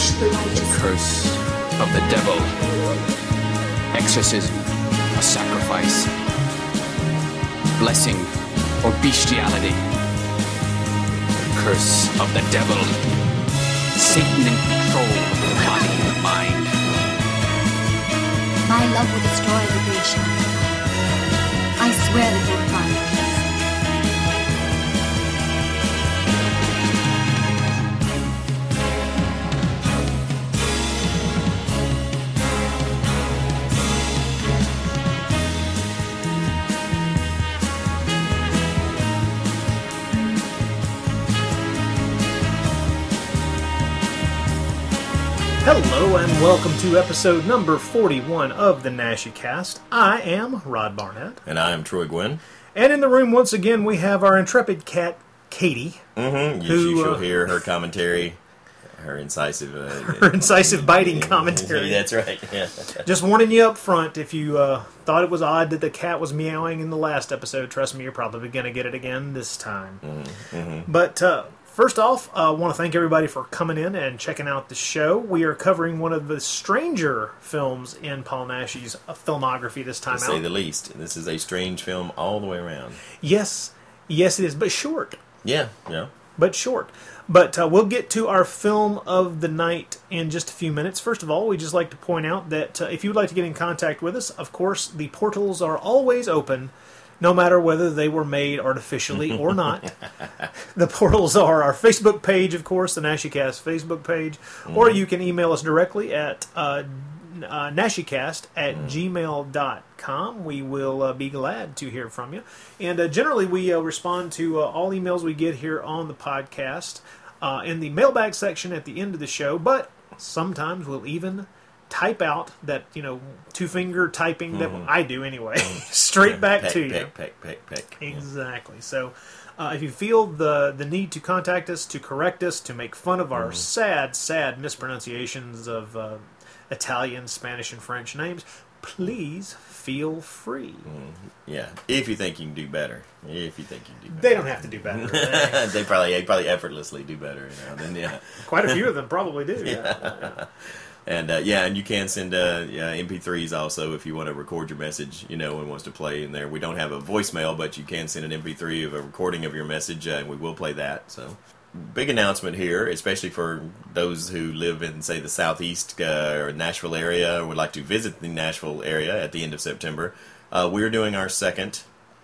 Curse of the devil. Exorcism or sacrifice. Blessing or bestiality. The curse of the devil. Satan in control of the body and mind. My love will destroy the great shadow. I swear that you'll find peace. Hello and welcome to episode number 41 of the Nashi Cast. I am Rod Barnett. And I am Troy Gwynn. And in the room once again we have our intrepid cat, Katie. Mm-hmm. You shall hear her commentary, her incisive... her incisive biting commentary. That's right, yeah. Just warning you up front, if you thought it was odd that the cat was meowing in the last episode, trust me, you're probably going to get it again this time. Mm-hmm. But... first off, I want to thank everybody for coming in and checking out the show. We are covering one of the stranger films in Paul Nashi's filmography this time out. To say the least. This is a strange film all the way around. Yes, it is, but short. Yeah. But short. But we'll get to our film of the night in just a few minutes. First of all, we'd just like to point out that if you would like to get in contact with us, of course, the portals are always open, no matter whether they were made artificially or not. The portals are our Facebook page, of course, the NashiCast Facebook page, or you can email us directly at nashicast@gmail.com. We will be glad to hear from you. And generally, we respond to all emails we get here on the podcast in the mailbag section at the end of the show, but sometimes we'll even type out that, two-finger typing that I do anyway, straight back to you. Peck. Exactly. So if you feel the need to contact us, to correct us, to make fun of our sad mispronunciations of Italian, Spanish, and French names, please feel free. Yeah, if you think you can do better. They don't have to do better. They probably effortlessly do better. Quite a few of them probably do. Yeah. And you can send MP3s also if you want to record your message, and wants to play in there. We don't have a voicemail, but you can send an MP3 of a recording of your message, and we will play that. So, big announcement here, especially for those who live in, say, the southeast or Nashville area, or would like to visit the Nashville area at the end of September. We're doing our second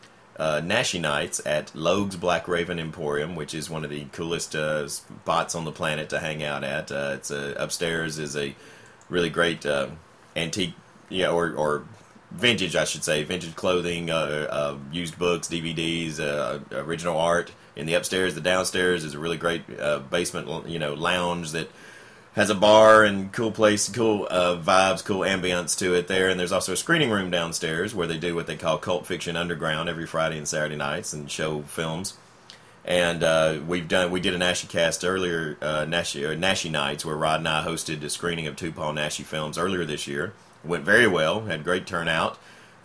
Nashi Nights at Logue's Black Raven Emporium, which is one of the coolest spots on the planet to hang out at. It's upstairs is a really great antique, or vintage, I should say, vintage clothing, used books, DVDs, original art. In the upstairs, the downstairs is a really great basement, lounge that has a bar and cool place, cool vibes, cool ambience to it there. And there's also a screening room downstairs where they do what they call Cult Fiction Underground every Friday and Saturday nights and show films. And we did a Nashi Cast earlier, Nashi Nights, where Rod and I hosted a screening of two Paul Nashi films earlier this year. It went very well, had great turnout.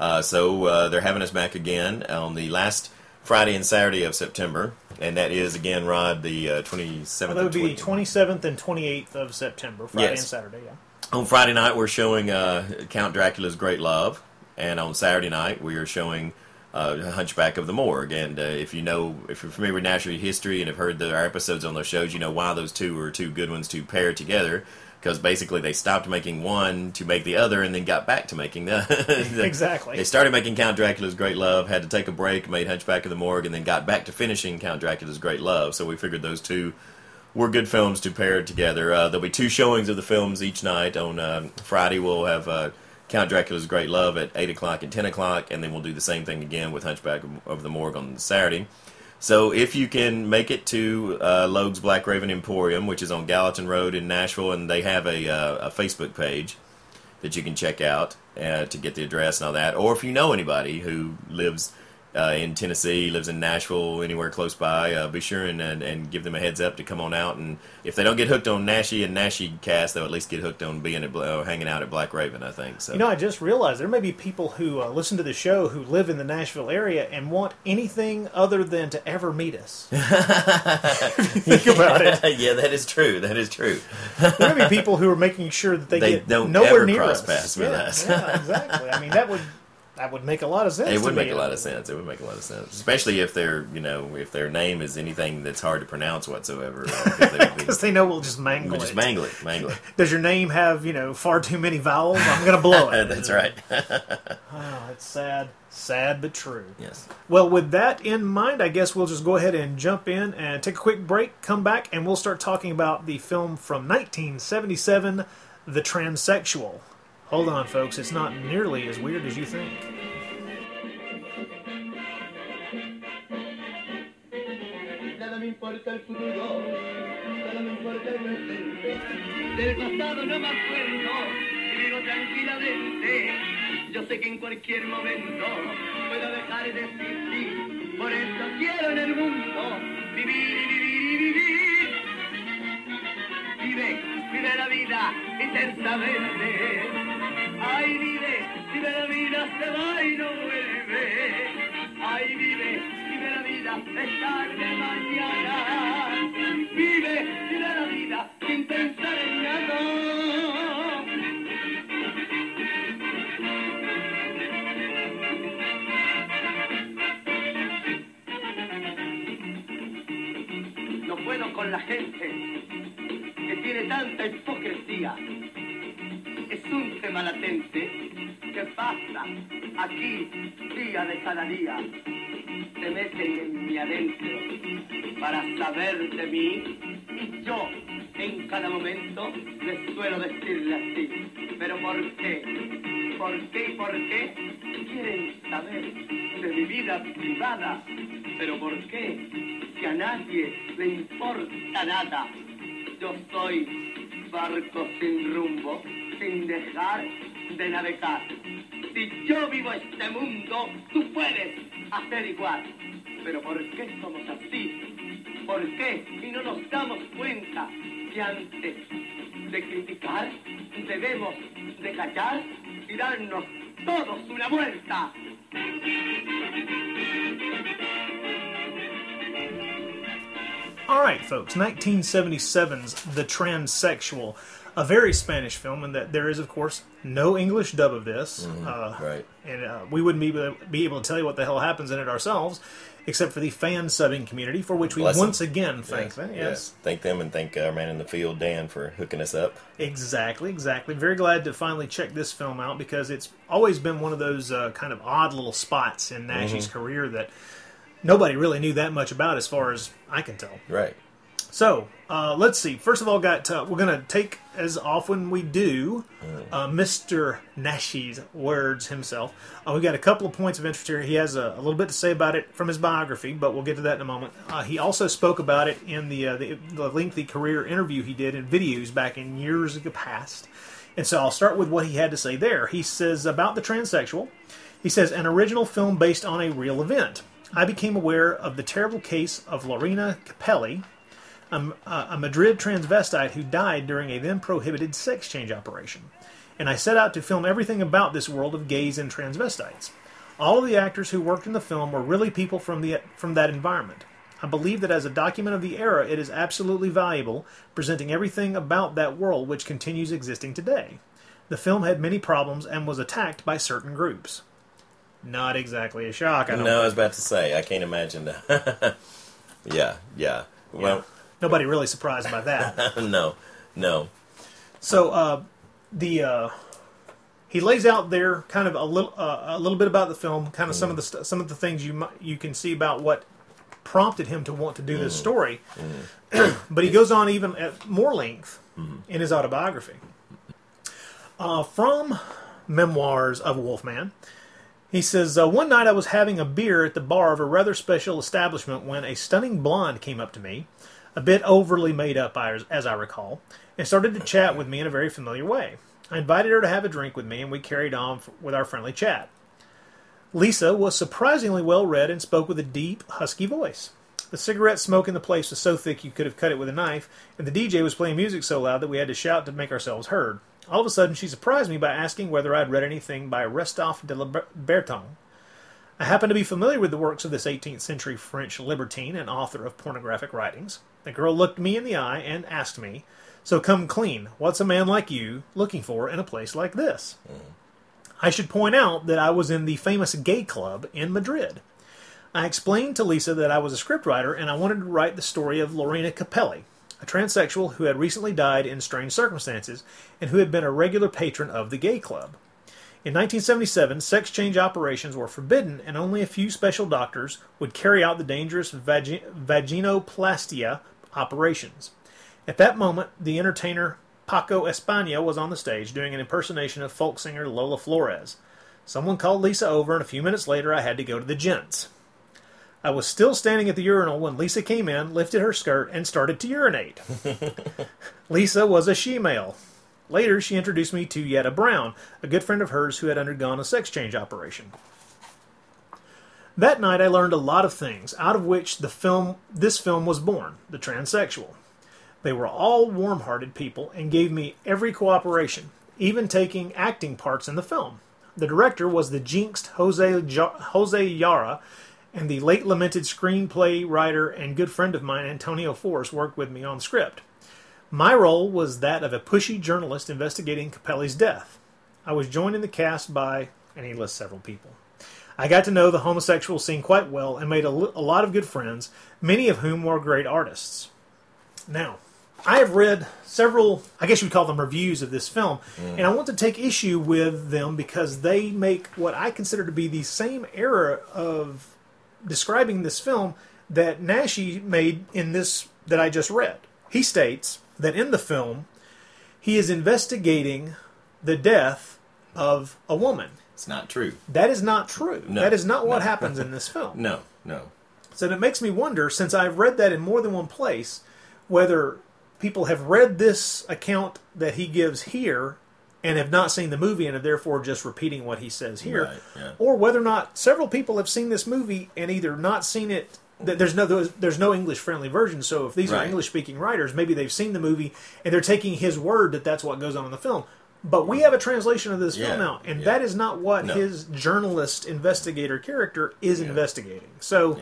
So they're having us back again on the last Friday and Saturday of September. And that is, again, Rod, the 27th. Well, that would be the 27th and 28th of September, Friday and Saturday, yeah. On Friday night, we're showing Count Dracula's Great Love. And on Saturday night, we are showing Hunchback of the Morgue. And if you're familiar with Nashi history and have heard our episodes on those shows, you know why those two are two good ones to pair together. Because basically they stopped making one to make the other and then got back to making the... Exactly. They started making Count Dracula's Great Love, had to take a break, made Hunchback of the Morgue, and then got back to finishing Count Dracula's Great Love. So we figured those two were good films to pair together. There'll be two showings of the films each night. On Friday we'll have Count Dracula's Great Love at 8 o'clock and 10 o'clock, and then we'll do the same thing again with Hunchback of the Morgue on Saturday. So if you can make it to Logue's Black Raven Emporium, which is on Gallatin Road in Nashville, and they have a Facebook page that you can check out to get the address and all that. Or if you know anybody who lives in Tennessee, lives in Nashville, anywhere close by, be sure and give them a heads up to come on out. And if they don't get hooked on Nashi and Nashi cast, they'll at least get hooked on being hanging out at Black Raven, I think. So. I just realized there may be people who listen to the show who live in the Nashville area and want anything other than to ever meet us. Think about it. Yeah, that is true. That is true. There may be people who are making sure that they get don't nowhere ever near cross us. paths with us. Yeah, exactly. I mean, that would make a lot of sense. It would to make me. a lot of sense. It would make a lot of sense, especially if if their name is anything that's hard to pronounce whatsoever. Because they know we'll just mangle We'll it. just mangle it. Does your name have far too many vowels? I'm going to blow it. That's right. Oh, it's sad but true. Yes. Well, with that in mind, I guess we'll just go ahead and jump in and take a quick break, come back, and we'll start talking about the film from 1977, The Transsexual. Hold on, folks. It's not nearly as weird as you think. Nada me importa el futuro, solo me importa el presente. Del pasado no me acuerdo, y vivo tranquilamente. Yo sé que en cualquier momento puedo dejar de existir. Por eso quiero en el mundo vivir y vivir y vivir. Vive la vida intensamente. Ay, vive la vida, se va y no vuelve. Ay, vive la vida, es tarde mañana. Vive la vida sin pensar en nada. No puedo con la gente que tiene tanta hipocresía. Es un tema latente que pasa aquí día de cada día. Se meten en mi adentro para saber de mí y yo en cada momento les suelo decirle así. Pero ¿por qué? ¿Por qué y por qué? Quieren saber de mi vida privada. ¿Pero por qué? Si a nadie le importa nada. Yo soy barco sin rumbo, sin dejar de navegar. Si yo vivo este mundo, tú puedes hacer igual. Pero ¿por qué somos así? ¿Por qué? Y no nos damos cuenta que antes de criticar, debemos de callar y darnos todos una vuelta. All right, folks, 1977's The Transsexual, a very Spanish film, in that there is, of course, no English dub of this. Right. And we wouldn't be able to tell you what the hell happens in it ourselves, except for the fan subbing community, for which we once again thank them. Yes. Thank them, and thank our man in the field, Dan, for hooking us up. Exactly. Very glad to finally check this film out, because it's always been one of those kind of odd little spots in Nashi's career that nobody really knew that much about, as far as I can tell. Right. So, let's see. First of all, we're going to take, as often we do, Mr. Nashi's words himself. We've got a couple of points of interest here. He has a little bit to say about it from his biography, but we'll get to that in a moment. He also spoke about it in the lengthy career interview he did in videos back in years past. And so I'll start with what he had to say there. He says about The Transsexual, he says, an original film based on a real event. I became aware of the terrible case of Lorena Capelli, a Madrid transvestite who died during a then-prohibited sex change operation. And I set out to film everything about this world of gays and transvestites. All of the actors who worked in the film were really people from that environment. I believe that as a document of the era, it is absolutely valuable, presenting everything about that world which continues existing today. The film had many problems and was attacked by certain groups. Not exactly a shock, I don't No, I was about to say, I can't imagine that. Yeah. Well, nobody really surprised by that. No. So he lays out there kind of a little bit about the film, kind of some of the things you can see about what prompted him to want to do this story. But he goes on even at more length in his autobiography. From Memoirs of a Wolfman, he says, one night I was having a beer at the bar of a rather special establishment when a stunning blonde came up to me, a bit overly made up as I recall, and started to chat with me in a very familiar way. I invited her to have a drink with me, and we carried on with our friendly chat. Lisa was surprisingly well read and spoke with a deep, husky voice. The cigarette smoke in the place was so thick you could have cut it with a knife, and the DJ was playing music so loud that we had to shout to make ourselves heard. All of a sudden, she surprised me by asking whether I had read anything by Restophe de Berton. I happened to be familiar with the works of this 18th century French libertine and author of pornographic writings. The girl looked me in the eye and asked me, "So come clean, what's a man like you looking for in a place like this?" I should point out that I was in the famous gay club in Madrid. I explained to Lisa that I was a scriptwriter and I wanted to write the story of Lorena Capelli, a transsexual who had recently died in strange circumstances and who had been a regular patron of the gay club. In 1977, sex change operations were forbidden and only a few special doctors would carry out the dangerous vaginoplastia operations. At that moment, the entertainer Paco España was on the stage doing an impersonation of folk singer Lola Flores. Someone called Lisa over and a few minutes later I had to go to the gents. I was still standing at the urinal when Lisa came in, lifted her skirt, and started to urinate. Lisa was a she-male. Later, she introduced me to Yetta Brown, a good friend of hers who had undergone a sex change operation. That night, I learned a lot of things, out of which this film was born, The Transsexual. They were all warm-hearted people and gave me every cooperation, even taking acting parts in the film. The director was the jinxed Jose Yara, and the late lamented screenplay writer and good friend of mine, Antonio Force, worked with me on the script. My role was that of a pushy journalist investigating Capelli's death. I was joined in the cast by, and he lists several people. I got to know the homosexual scene quite well and made a lot of good friends, many of whom were great artists. Now, I have read several, I guess you would call them reviews of this film, and I want to take issue with them because they make what I consider to be the same error of describing this film that Naschy made in this that I just read. He states that in the film, he is investigating the death of a woman. It's not true. That is not true. No, that is not what happens in this film. No. So it makes me wonder, since I've read that in more than one place, whether people have read this account that he gives here and have not seen the movie and are therefore just repeating what he says here, Right, yeah. or whether or not several people have seen this movie and either not seen it. There's no English-friendly version, so if these are Right. English-speaking writers, maybe they've seen the movie and they're taking his word that that's what goes on in the film. But we have a translation of this film now, and that is not what his journalist investigator character is investigating. So,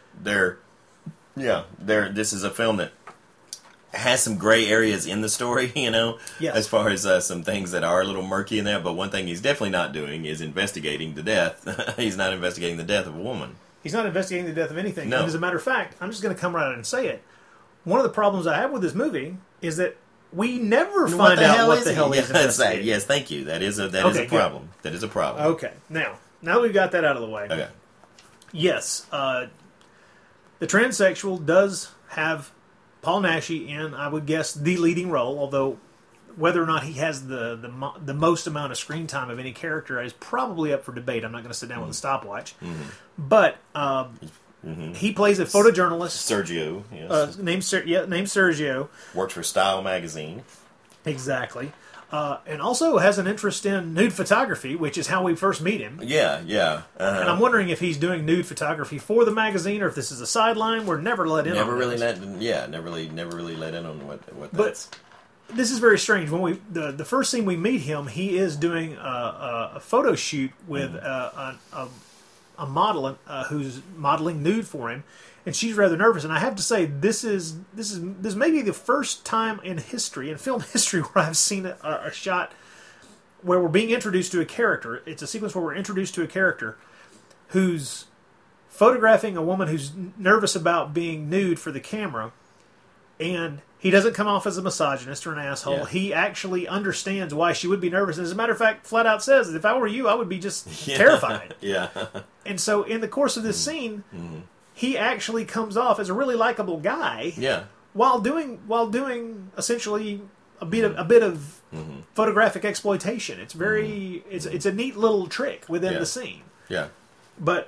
this is a film that has some gray areas in the story, Yes. as far as some things that are a little murky in there. But one thing he's definitely not doing is investigating the death. He's not investigating the death of a woman. he's not investigating the death of anything. No. And as a matter of fact, I'm just going to come right out and say it. One of the problems I have with this movie is that we never find out what the hell he's investigating. Yes, thank you. That is a problem. That is a problem. Okay, now that we've got that out of the way. Okay. Yes, the transsexual does have Paul Naschy in, I would guess, the leading role, although whether or not he has the most amount of screen time of any character is probably up for debate. I'm not going to sit down with a stopwatch. But he plays a photojournalist. Sergio, yes. Named Sergio. Works for Style magazine. Exactly. And also has an interest in nude photography, which is how we first meet him. Yeah. And I'm wondering if he's doing nude photography for the magazine or if this is a sideline. We're never let in on never really this. never really let in on what But that's. this is very strange. When the first scene we meet him, he is doing a photo shoot with a model who's modeling nude for him, and she's rather nervous. And I have to say, this may be the first time in film history, where I've seen a shot where we're being introduced to a character. It's a sequence where we're introduced to a character who's photographing a woman who's nervous about being nude for the camera, and he doesn't come off as a misogynist or an asshole. Yeah. He actually understands why she would be nervous. And as a matter of fact, flat out says that if I were you, I would be just terrified. Yeah. And so in the course of this scene, he actually comes off as a really likable guy. Yeah. While doing essentially a bit of photographic exploitation. It's very it's a neat little trick within the scene. Yeah. But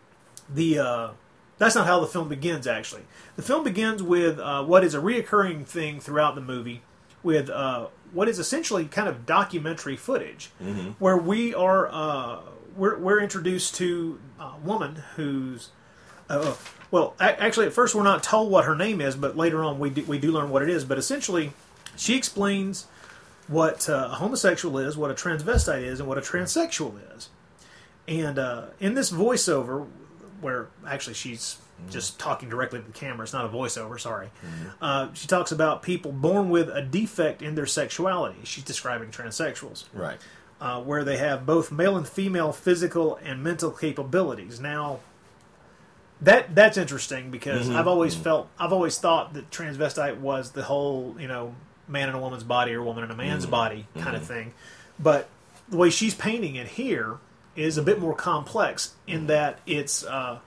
that's not how the film begins, actually. The film begins with what is a reoccurring thing throughout the movie, with what is essentially kind of documentary footage, where we're we're introduced to a woman who's well, actually, at first we're not told what her name is, but later on we do learn what it is. But essentially, she explains what a homosexual is, what a transvestite is, and what a transsexual is. And in this voiceover, where actually she's just talking directly to the camera, it's not a voiceover, sorry. She talks about people born with a defect in their sexuality. She's describing transsexuals. Right. Where they have both male and female physical and mental capabilities. Now, that's interesting because I've always thought that transvestite was the whole, man in a woman's body or woman in a man's body kind of thing. But the way she's painting it here is a bit more complex in that it's a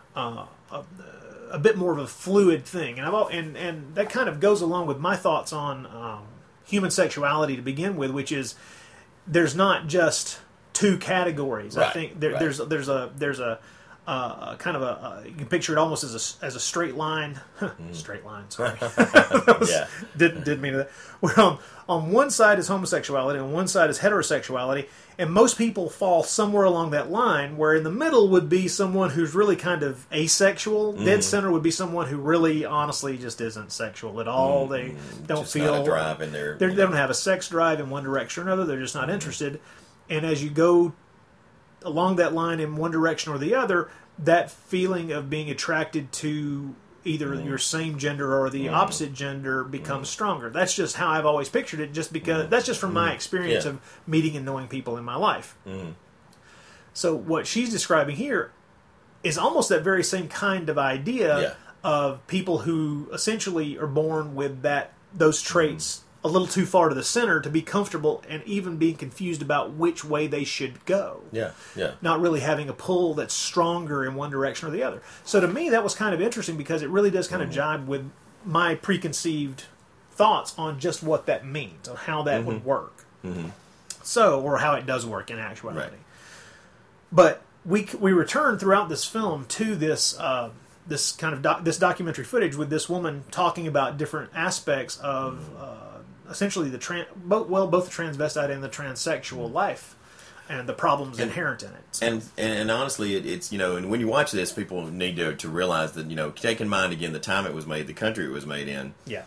bit more of a fluid thing, and that kind of goes along with my thoughts on human sexuality to begin with, which is there's not just two categories. Right, I think there's a kind of you can picture it almost as a straight line. Straight line. Sorry, didn't mean that. Where on one side is homosexuality, and on one side is heterosexuality, and most people fall somewhere along that line. Where in the middle would be someone who's really kind of asexual. Dead center would be someone who really, honestly, just isn't sexual at all. They don't just feel not a drive in there. They don't have a sex drive in one direction or another. They're just not interested. And as you go along that line in one direction or the other, that feeling of being attracted to either your same gender or the opposite gender becomes stronger. That's just how I've always pictured it, just because that's just from my experience of meeting and knowing people in my life. So what she's describing here is almost that very same kind of idea of people who essentially are born with those traits a little too far to the center to be comfortable and even being confused about which way they should go. Not really having a pull that's stronger in one direction or the other. So to me, that was kind of interesting because it really does kind of jibe with my preconceived thoughts on just what that means, on how that would work. So, or how it does work in actuality. Right. But we return throughout this film to this this kind of this documentary footage with this woman talking about different aspects of essentially both the transvestite and the transsexual life and the problems inherent in it. And honestly, it's and when you watch this, people need to realize that take in mind again the time it was made, the country it was made in. Yeah.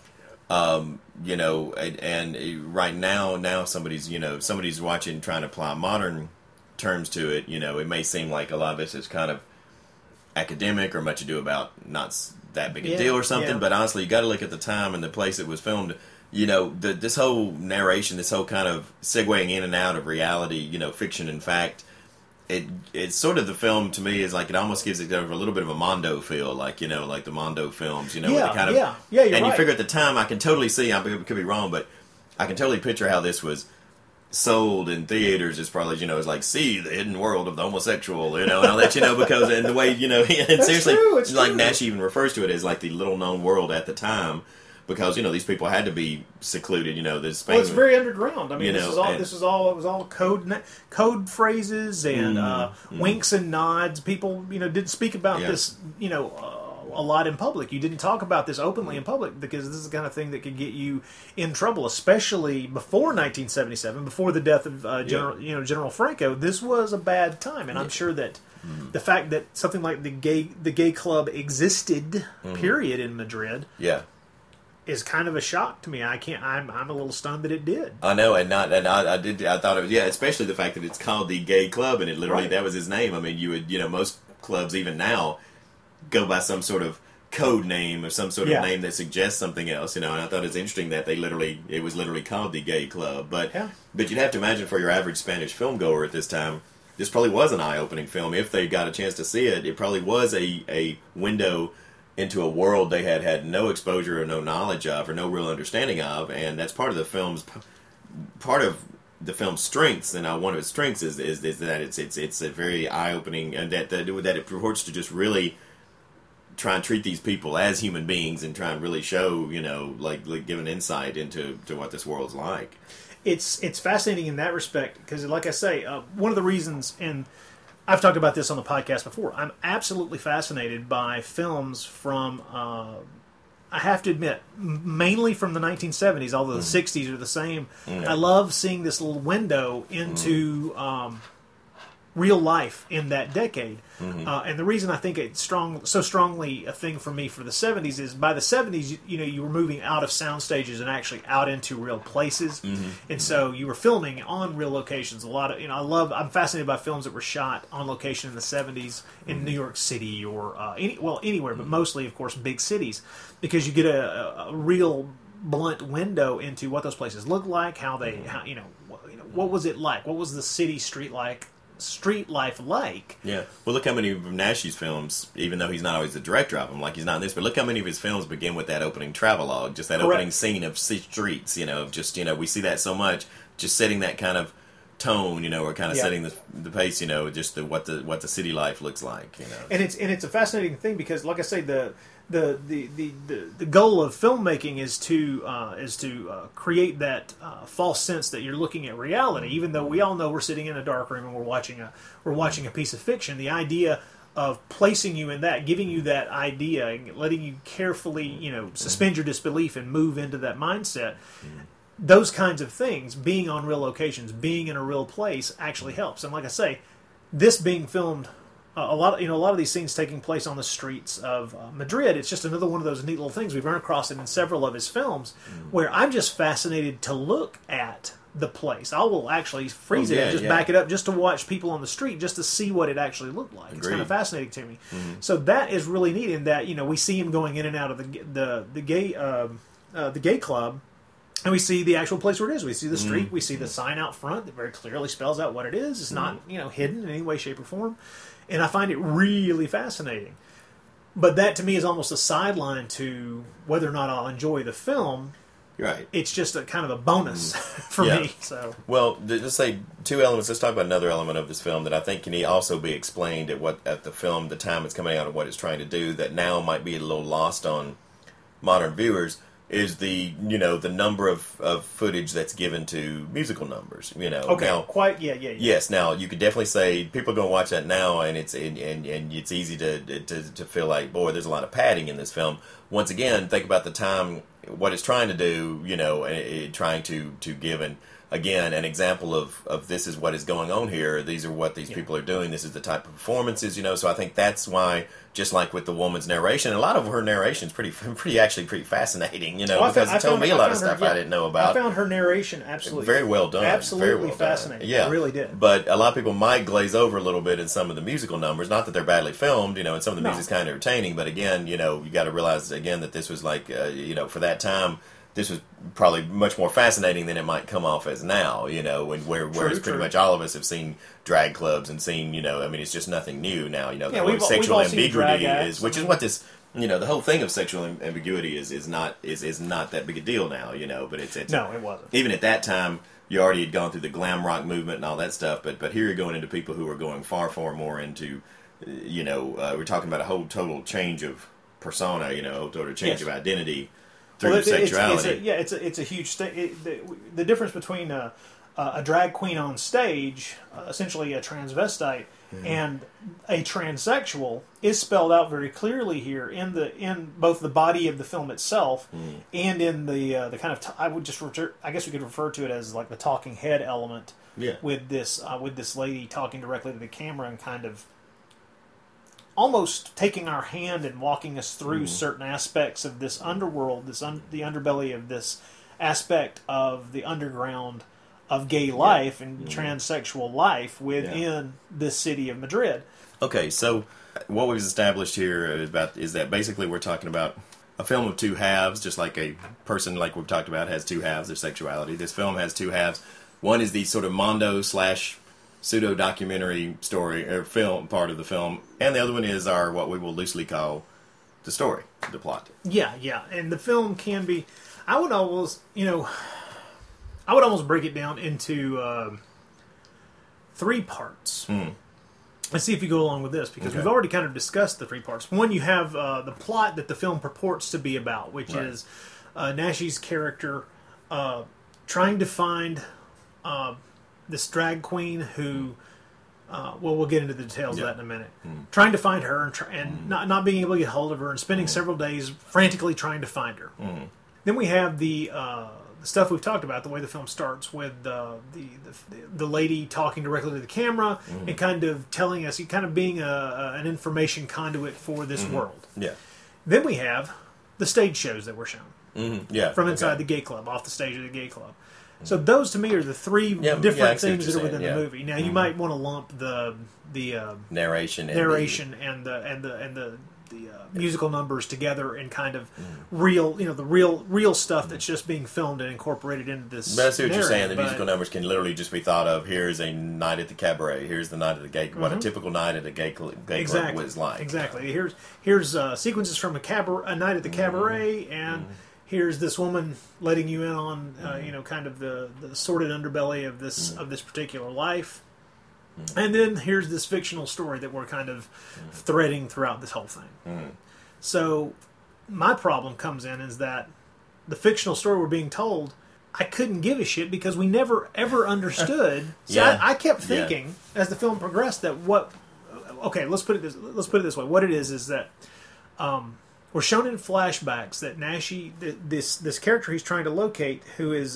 And right now somebody's watching, trying to apply modern terms to it. It may seem like a lot of this is kind of academic or much ado about not that big a deal or something. But honestly, you got to look at the time and the place it was filmed. This whole narration, this whole kind of segueing in and out of reality, fiction and fact, it's sort of, the film to me is like, it almost gives it a little bit of a Mondo feel, like the Mondo films, where they kind of, you're and right. you figure at the time, I can totally see, I could be wrong, but I can totally picture how this was sold in theaters. Is probably, it's like, see the hidden world of the homosexual, and all that, because in the way, and seriously, it's like true. Nash even refers to it as like the little known world at the time. Because these people had to be secluded. This Well, it's very underground. I mean, it was all code phrases and winks and nods. People didn't speak about this a lot in public. You didn't talk about this openly in public because this is the kind of thing that could get you in trouble, especially before 1977, before the death of General Franco. This was a bad time, and I'm sure that the fact that something like the gay club existed, period, in Madrid. Is kind of a shock to me. I'm a little stunned that it did. I know, I thought it was, especially the fact that it's called the Gay Club, and it literally, that was his name. I mean, you would, most clubs even now go by some sort of code name or some sort of name that suggests something else, and I thought it was interesting that it was literally called the Gay Club. But you'd have to imagine, for your average Spanish film goer at this time, this probably was an eye-opening film. If they got a chance to see it, it probably was a window into a world they had no exposure or no knowledge of or no real understanding of, and that's part of the film's strengths. And one of its strengths is that it's a very eye opening, and that it purports to just really try and treat these people as human beings and try and really show like give an insight into what this world's like. It's fascinating in that respect because, like I say, one of the reasons, and I've talked about this on the podcast before, I'm absolutely fascinated by films from, I have to admit, mainly from the 1970s, although the 60s are the same. I love seeing this little window into real life in that decade. And the reason I think it's so strongly a thing for me for the 70s is by the 70s, you were moving out of sound stages and actually out into real places. And so you were filming on real locations. A lot of, I'm fascinated by films that were shot on location in the 70s in New York City or anywhere, but mostly, of course, big cities, because you get a real blunt window into what those places look like, what was it like? What was the city street life like? Yeah. Well, look how many of Naschy's films, even though he's not always the director of them, like he's not in this, but look how many of his films begin with that opening travelogue, just that opening scene of streets, of just, we see that so much, just setting that kind of tone, or kind of setting the pace, just what the city life looks like, And it's a fascinating thing because, like I say, the goal of filmmaking is to create that false sense that you're looking at reality, even though we all know we're sitting in a dark room and we're watching a piece of fiction. The idea of placing you in that, giving you that idea, and letting you carefully, suspend your disbelief and move into that mindset. Those kinds of things, being on real locations, being in a real place, actually helps. And like I say, this being filmed. A lot of these scenes taking place on the streets of Madrid. It's just another one of those neat little things. We've run across it in several of his films, where I'm just fascinated to look at the place. I will actually freeze it and just back it up just to watch people on the street, just to see what it actually looked like. Agreed. It's kind of fascinating to me. So that is really neat. In that we see him going in and out of the gay club. And we see the actual place where it is. We see the street. We see the sign out front that very clearly spells out what it is. It's not hidden in any way, shape, or form. And I find it really fascinating. But that, to me, is almost a sideline to whether or not I'll enjoy the film. Right. It's just a kind of a bonus for me. So, well, let's say two elements. Let's talk about another element of this film that I think can also be explained at the time it's coming out and what it's trying to do, that now might be a little lost on modern viewers, is the number of footage that's given to musical numbers. Okay. Now, yeah. Yes. Now you could definitely say people are going to watch that now, and it's easy to feel like, boy, there's a lot of padding in this film. Once again, think about the time, what it's trying to do, and trying to give an example of this is what is going on here. These are what these people are doing. This is the type of performances, So I think that's why, just like with the woman's narration, a lot of her narration is pretty fascinating, because it told me a lot of stuff I didn't know about. I found her narration absolutely very well done, absolutely very well fascinating. Yeah, I really did. But a lot of people might glaze over a little bit in some of the musical numbers. Not that they're badly filmed, and some of the music's kind of entertaining. But again, you got to realize again that this was like, for that time, this was probably much more fascinating than it might come off as now, and whereas pretty much all of us have seen drag clubs and seen, it's just nothing new now, the sexual ambiguity is, which is what this, the whole thing of sexual ambiguity is not that big a deal now, but it's no, it wasn't. Even at that time, you already had gone through the glam rock movement and all that stuff, but here you're going into people who are going far more into, we're talking about a whole total change of persona, a whole total change of identity. Sexuality. It's a huge thing. The difference between a drag queen on stage, essentially a transvestite, and a transsexual is spelled out very clearly here in both the body of the film itself and in the kind of I guess we could refer to it as like the talking head element. Yeah. With this lady talking directly to the camera and kind of almost taking our hand and walking us through certain aspects of this underworld, the underbelly of this aspect of the underground of gay life and transsexual life within this city of Madrid. Okay, so what we've established here is that basically we're talking about a film of two halves, just like a person, like we've talked about, has two halves, their sexuality. This film has two halves. One is the sort of Mondo / pseudo-documentary story or film part of the film, and the other one is what we will loosely call the story, the plot. Yeah, and the film can be. I would almost break it down into 3 parts. Let's see if you go along with this, because we've already kind of discussed the 3 parts. One, you have the plot that the film purports to be about, which is Naschy's character trying to find this drag queen who, we'll get into the details of that in a minute. Trying to find her and not being able to get hold of her and spending several days frantically trying to find her. Then we have the stuff we've talked about, the way the film starts with the lady talking directly to the camera and kind of telling us, kind of being an information conduit for this world. Yeah. Then we have the stage shows that were shown. Yeah. From inside the gay club, off the stage of the gay club. So those, to me, are the three different things that are within the movie. Now, you might want to lump the narration and the musical numbers together and kind of real, the real stuff that's just being filmed and incorporated into this. But I see what you're saying. The musical numbers can literally just be thought of. Here's a night at the cabaret. Here's the night at the gay. What a typical night at a gay club was like. Exactly. Here's sequences from a night at the cabaret, and here's this woman letting you in on kind of the sordid underbelly of this particular life. And then here's this fictional story that we're kind of threading throughout this whole thing. So my problem comes in is that the fictional story we're being told, I couldn't give a shit because we never ever understood. So I kept thinking as the film progressed that let's put it this way. What it is that we're shown in flashbacks that Nashi, this character he's trying to locate, who is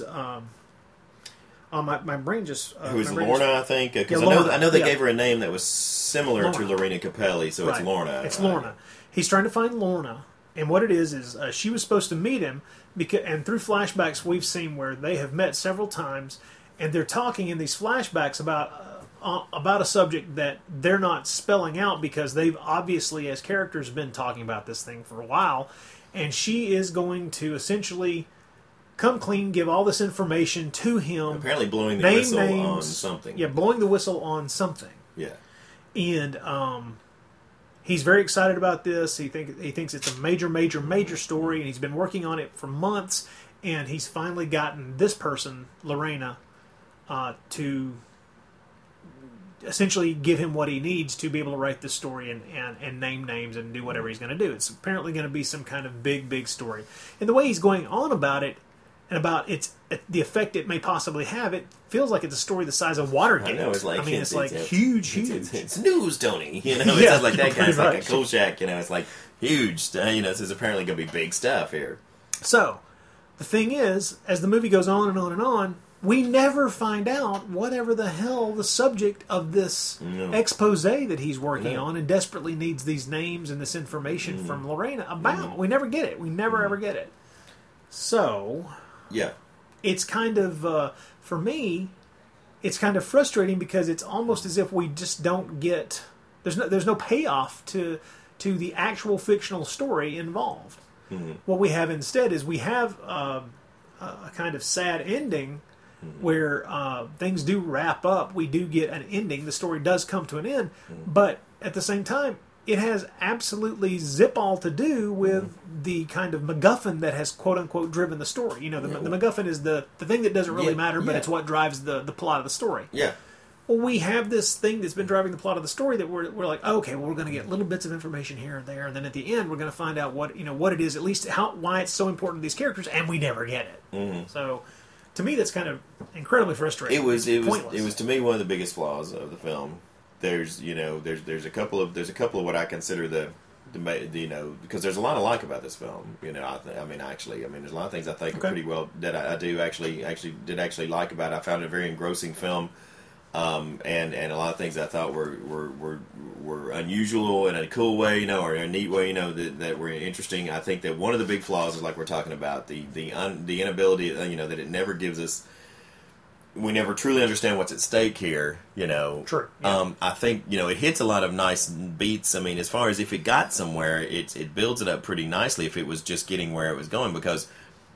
my brain just who's Lorna, I think, because I know they gave her a name that was similar to Lorena Capelli, so it's Lorna. It's Lorna. He's trying to find Lorna, and what it is she was supposed to meet him, and through flashbacks we've seen where they have met several times, and they're talking in these flashbacks about a subject that they're not spelling out because they've obviously, as characters, been talking about this thing for a while, and she is going to essentially come clean, give all this information to him. Apparently blowing the whistle on something. Yeah, blowing the whistle on something. Yeah. And he's very excited about this. He thinks it's a major story, and he's been working on it for months, and he's finally gotten this person, Lorena, to essentially give him what he needs to be able to write this story and name names and do whatever he's going to do. It's apparently going to be some kind of big story. And the way he's going on about it, and about the effect it may possibly have, it feels like it's a story the size of Watergate. I know, it's like huge. It's news, Tony. It's like that guy's like a Kolchak. It's like huge. This is apparently going to be big stuff here. So, the thing is, as the movie goes on and on and on, we never find out whatever the hell the subject of this expose that he's working on and desperately needs these names and this information from Lorena about. We never get it. We never ever get it. So... yeah, it's kind of for me, it's kind of frustrating because it's almost as if we just don't get. There's no payoff to the actual fictional story involved. What we have instead is we have a kind of sad ending where things do wrap up. We do get an ending. The story does come to an end, but at the same time, it has absolutely zip all to do with the kind of MacGuffin that has quote unquote driven the story. The MacGuffin is the thing that doesn't really matter, but it's what drives the plot of the story. Yeah. Well, we have this thing that's been driving the plot of the story that we're like, okay, well, we're going to get little bits of information here and there, and then at the end we're going to find out what it is, at least why it's so important to these characters, and we never get it. So, to me, that's kind of incredibly frustrating. It was to me one of the biggest flaws of the film. There's a couple of what I consider the because there's a lot I like about this film. There's a lot of things I think are pretty well that I do actually like about it. I found it a very engrossing film, and a lot of things I thought were unusual in a cool way, or in a neat way, that were interesting. I think that one of the big flaws is like we're talking about the inability, that it never gives us. We never truly understand what's at stake here, True. Yeah. I think, it hits a lot of nice beats. I mean, as far as if it got somewhere, it builds it up pretty nicely if it was just getting where it was going because,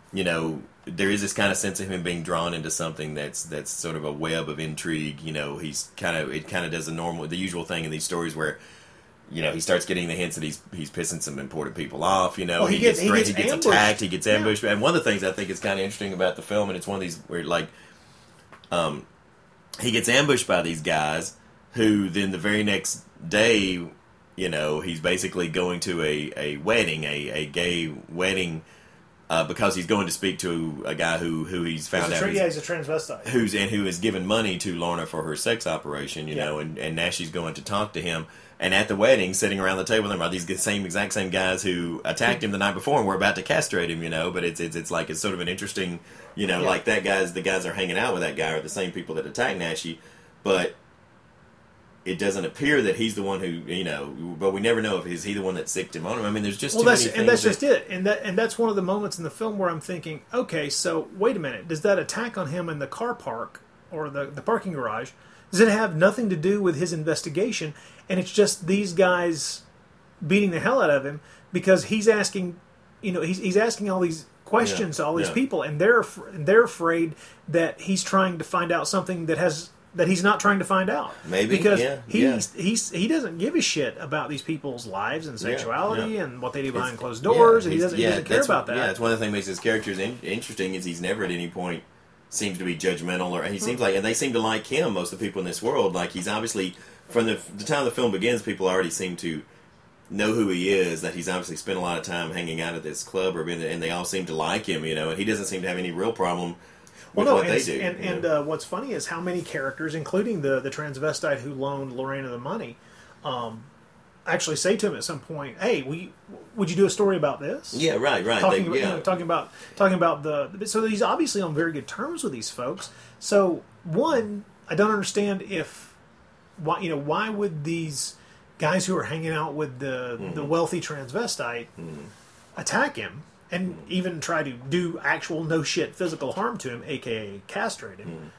there is this kind of sense of him being drawn into something that's sort of a web of intrigue. It kind of does the usual thing in these stories where, he starts getting the hints that he's pissing some important people off. He gets attacked, he gets ambushed. And one of the things I think is kind of interesting about the film, and it's one of these where he gets ambushed by these guys who then the very next day, he's basically going to a wedding, a gay wedding because he's going to speak to a guy who he's found out he's a transvestite. who has given money to Lorna for her sex operation, you know, and now she's going to talk to him. And at the wedding, sitting around the table with him are these exact same guys who attacked him the night before and were about to castrate him, you know. But it's like it's sort of an interesting, you know, like the guys are hanging out with that guy are the same people that attacked Nashi, but it doesn't appear that he's the one who, you know. But we never know if he's the one that sicked him on him. I mean, there's just too many things. And that's just it. And that's one of the moments in the film where I'm thinking, okay, so wait a minute, does that attack on him in the car park or the parking garage? Does it have nothing to do with his investigation? And it's just these guys beating the hell out of him because he's asking, you know, he's asking all these questions to all these people, and they're afraid that he's trying to find out something that he's not trying to find out. Maybe because he doesn't give a shit about these people's lives and sexuality and what they do behind closed doors, and he doesn't care about that. Yeah, it's one of the things that makes his characters interesting is he's never at any point seems to be judgmental, or he seems like, and they seem to like him. Most of the people in this world, like he's obviously from the time the film begins, people already seem to know who he is. That he's obviously spent a lot of time hanging out at this club, and they all seem to like him, you know. And he doesn't seem to have any real problem with what they do. And what's funny is how many characters, including the transvestite who loaned Lorena the money, actually say to him at some point, "Hey, would you do a story about this?" Yeah, right. Talking about the. So he's obviously on very good terms with these folks. So one, I don't understand why would these guys who are hanging out with the wealthy transvestite attack him and even try to do actual no shit physical harm to him, aka castrate him.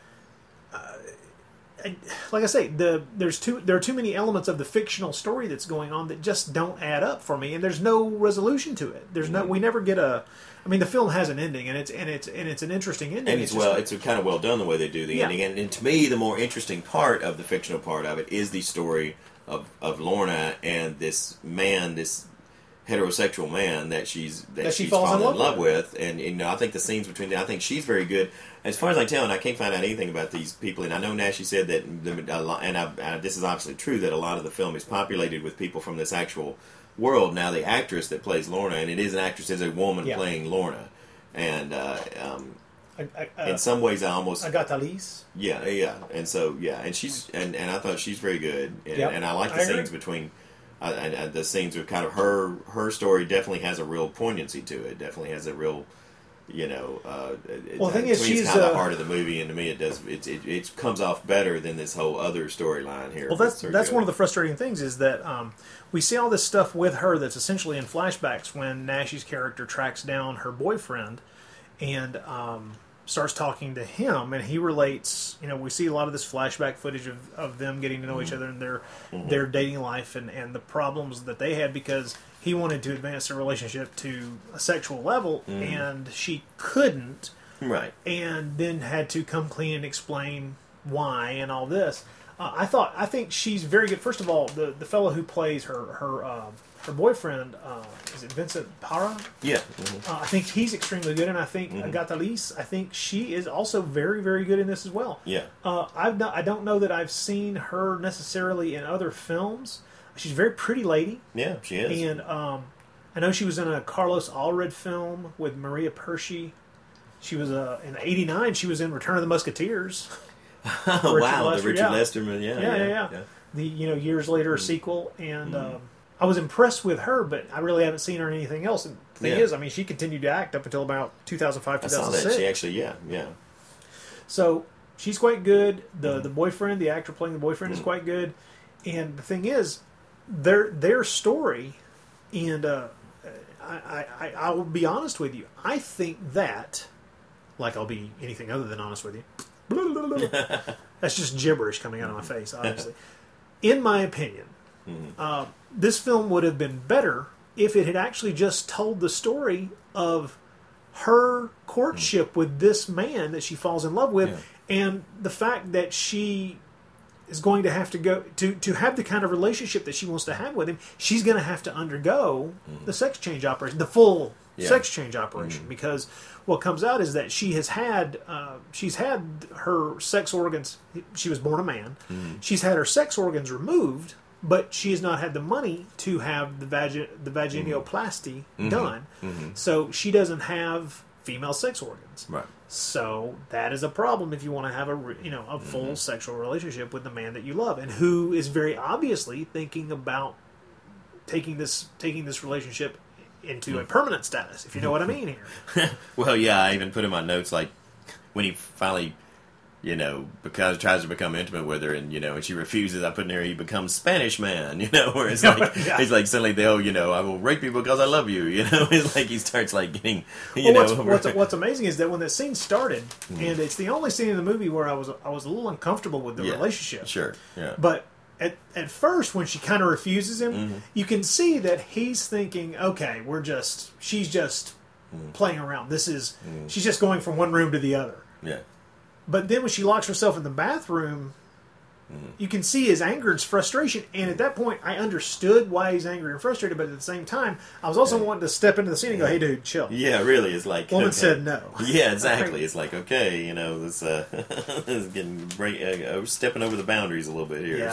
Like I say, there are too many elements of the fictional story that's going on that just don't add up for me, and there's no resolution to it. We never get a. I mean, the film has an ending, and it's an interesting ending. And it's kind of well done the way they do the ending. And to me, the more interesting part of the fictional part of it is the story of Lorna and this man, this heterosexual man that she's fallen in love with. And you know, I think the scenes between them, I think she's very good. As far as I can tell, and I can't find out anything about these people, and I know Nashi said that, this is obviously true, that a lot of the film is populated with people from this actual world. Now, the actress that plays Lorna, and it is an actress, is a woman playing Lorna, and in some ways, I almost Agatha Lees. Yeah, and so and she's and I thought she's very good, and I like the scenes between. And the scenes of kind of her story definitely has a real poignancy to it. Definitely has a real, you know. The thing is, she's kind of the heart of the movie, and to me, it comes off better than this whole other storyline here. Well, that's one of the frustrating things is that we see all this stuff with her that's essentially in flashbacks when Nashi's character tracks down her boyfriend and starts talking to him, and he relates. You know, we see a lot of this flashback footage of them getting to know each other and their dating life and the problems that they had because he wanted to advance their relationship to a sexual level and she couldn't. Right. And then had to come clean and explain why and all this. I think she's very good. First of all, the fellow who plays her boyfriend, is it Vincent Parra? Yeah. I think he's extremely good, and I think Agatha Lees, I think she is also very, very good in this as well. Yeah. I don't know that I've seen her necessarily in other films. She's a very pretty lady. Yeah, she is. And I know she was in a Carlos Allred film with Maria Persci. She was in '89. She was in Return of the Musketeers. Wow, the Richard Lester, yeah. The years later sequel, and I was impressed with her, but I really haven't seen her in anything else. And the thing is, I mean, she continued to act up until about 2005, 2006. I saw that. She actually, yeah. So she's quite good. The boyfriend, the actor playing the boyfriend, is quite good. And the thing is, their story, and I will be honest with you, I think that, like I'll be anything other than honest with you. That's just gibberish coming out of my face, obviously. In my opinion, this film would have been better if it had actually just told the story of her courtship with this man that she falls in love with, and the fact that she is going to have to go to have the kind of relationship that she wants to have with him. She's going to have to undergo the sex change operation, the full sex change operation, because what comes out is that she's had her sex organs. She was born a man. She's had her sex organs removed but she has not had the money to have the vaginoplasty done. So she doesn't have female sex organs. Right. So that is a problem if you want to have a full sexual relationship with the man that you love, and who is very obviously thinking about taking this relationship into a permanent status, if you know what I mean here. Well, yeah, I even put in my notes, like, when he finally, because tries to become intimate with her, and she refuses, I put in there, he becomes Spanish man, where it's like, he's like, suddenly I will rape you because I love you, it's like he starts, like, getting, what's amazing is that when that scene started, and it's the only scene in the movie where I was a little uncomfortable with the relationship. Sure, yeah. But at first, when she kind of refuses him, you can see that he's thinking, okay, she's just playing around. She's just going from one room to the other. Yeah. But then when she locks herself in the bathroom, you can see his anger and his frustration. And at that point, I understood why he's angry and frustrated. But at the same time, I was also wanting to step into the scene and go, hey, dude, chill. Yeah, really. It's like... Woman said no. Yeah, exactly. It's like, okay, this, this is getting stepping over the boundaries a little bit here.